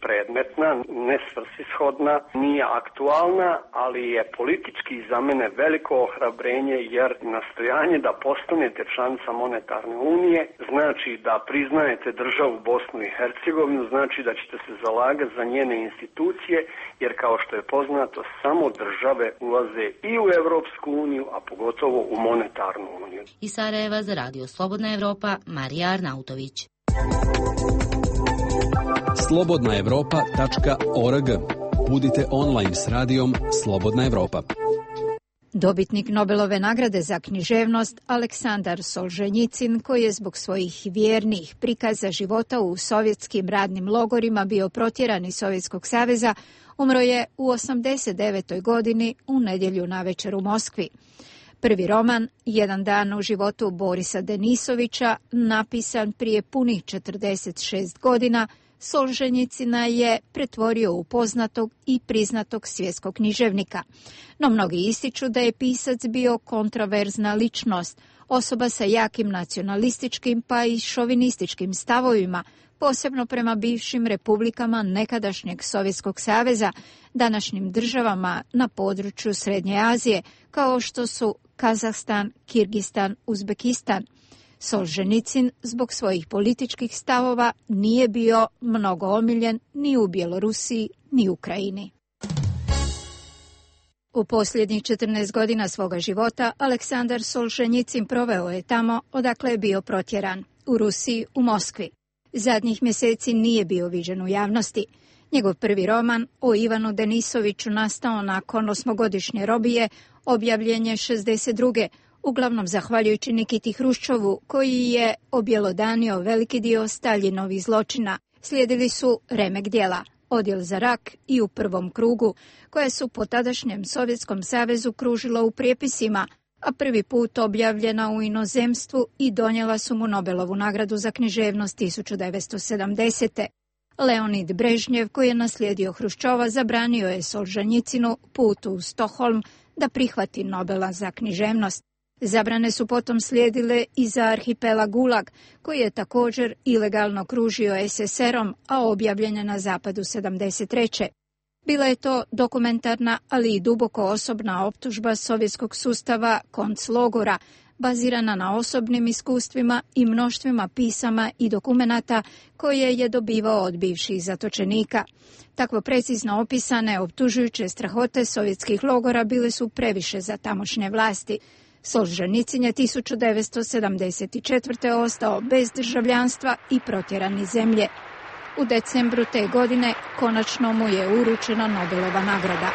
bespredmetna, nesvrsishodna, nije aktualna, ali je politički za mene veliko ohrabrenje, jer nastojanje da postanete članica monetarne unije znači da priznajete državu Bosnu i Hercegovinu, znači da ćete se zalagati za njene institucije, jer kao što je poznato, samo države ulaze i u Evropsku uniju, a pogotovo u monetarnu uniju. Iz Sarajeva za Radio Slobodna Evropa, Marija Arnautović. slobodna evropa tačka org. Budite online s radijom Slobodna Evropa. Dobitnik Nobelove nagrade za književnost Aleksandar Solženjicin, koji je zbog svojih vjernih prikaza života u sovjetskim radnim logorima bio protjeran iz Sovjetskog saveza, umro je u osamdeset devetoj godini u nedjelju navečer u Moskvi. Prvi roman, Jedan dan u životu Borisa Denisovića, napisan prije punih četrdeset šest godina, Solženjicina je pretvorio u poznatog i priznatog svjetskog književnika. No mnogi ističu da je pisac bio kontraverzna ličnost, osoba sa jakim nacionalističkim pa i šovinističkim stavovima, posebno prema bivšim republikama nekadašnjeg Sovjetskog saveza, današnjim državama na području Srednje Azije, kao što su Kazahstan, Kirgistan, Uzbekistan. Solženjicin zbog svojih političkih stavova nije bio mnogo omiljen ni u Bjelorusiji ni u Ukrajini. U posljednjih četrnaest godina svoga života Aleksandar Solženjicin proveo je tamo odakle je bio protjeran, u Rusiji, u Moskvi. Zadnjih mjeseci nije bio viđen u javnosti. Njegov prvi roman o Ivanu Denisoviću, nastao nakon osmogodišnje robije, objavljen je šezdeset druge uglavnom zahvaljujući Nikiti Hruščovu, koji je objelodanio veliki dio Staljinovih zločina. Slijedili su remek djela, Odjel za rak i U prvom krugu, koje su po tadašnjem Sovjetskom savezu kružila u prijepisima, a prvi put objavljena u inozemstvu i donijela su mu Nobelovu nagradu za književnost tisuću devetsto sedamdesete. Leonid Brežnjev, koji je naslijedio Hruščova, zabranio je Solženjicinu put u Stockholm da prihvati Nobela za književnost. Zabrane su potom slijedile i za arhipelag Gulag, koji je također ilegalno kružio es es erom, a objavljen je na zapadu sedamdeset treće. Bila je to dokumentarna, ali i duboko osobna optužba sovjetskog sustava konclogora, bazirana na osobnim iskustvima i mnoštvima pisama i dokumenata koje je dobivao od bivših zatočenika. Takvo precizno opisane optužujuće strahote sovjetskih logora bile su previše za tamošnje vlasti. Solženjicin je tisuću devetsto sedamdeset četvrte ostao bez državljanstva i protjeran iz zemlje. U decembru te godine konačno mu je uručena Nobelova nagrada.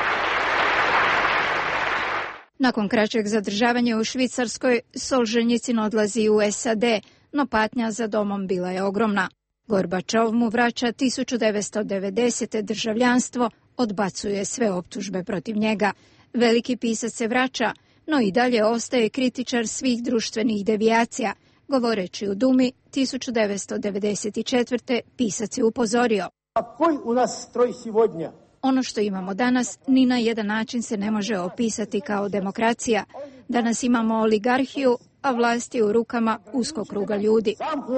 Nakon kraćeg zadržavanja u Švicarskoj, Solženjicin odlazi u es a de, no patnja za domom bila je ogromna. Gorbačov mu vraća tisuću devetsto devedesete državljanstvo, odbacuje sve optužbe protiv njega. Veliki pisac se vraća, no i dalje ostaje kritičar svih društvenih devijacija. Govoreći u Dumi tisuću devetsto devedeset četvrte pisac je upozorio: Koji u nas stroj sivodnja? Ono što imamo danas ni na jedan način se ne može opisati kao demokracija. Danas imamo oligarhiju, a vlast je u rukama uskog kruga ljudi.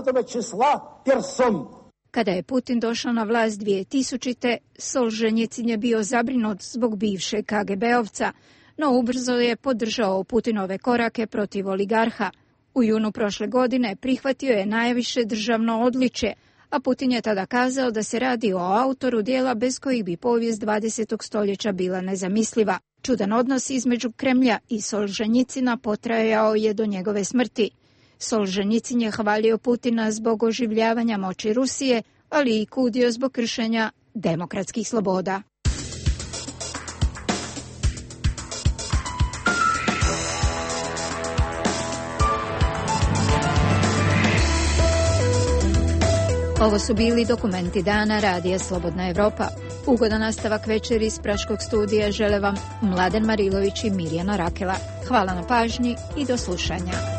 Kada je Putin došao na vlast dvije tisućite. Solženjicin je bio zabrinut zbog bivšeg ka ge be-ovca, no ubrzo je podržao Putinove korake protiv oligarha. U junu prošle godine prihvatio je najviše državno odličje, a Putin je tada kazao da se radi o autoru djela bez kojih bi povijest dvadesetog stoljeća bila nezamisliva. Čudan odnos između Kremlja i Solženjicina potrajao je do njegove smrti. Solženjicin je hvalio Putina zbog oživljavanja moći Rusije, ali i kudio zbog kršenja demokratskih sloboda. Ovo su bili dokumenti dana Radija Slobodna Evropa. Ugodan nastavak večeri iz Praškog studija žele vam Mladen Marilović i Mirjana Rakela. Hvala na pažnji i do slušanja.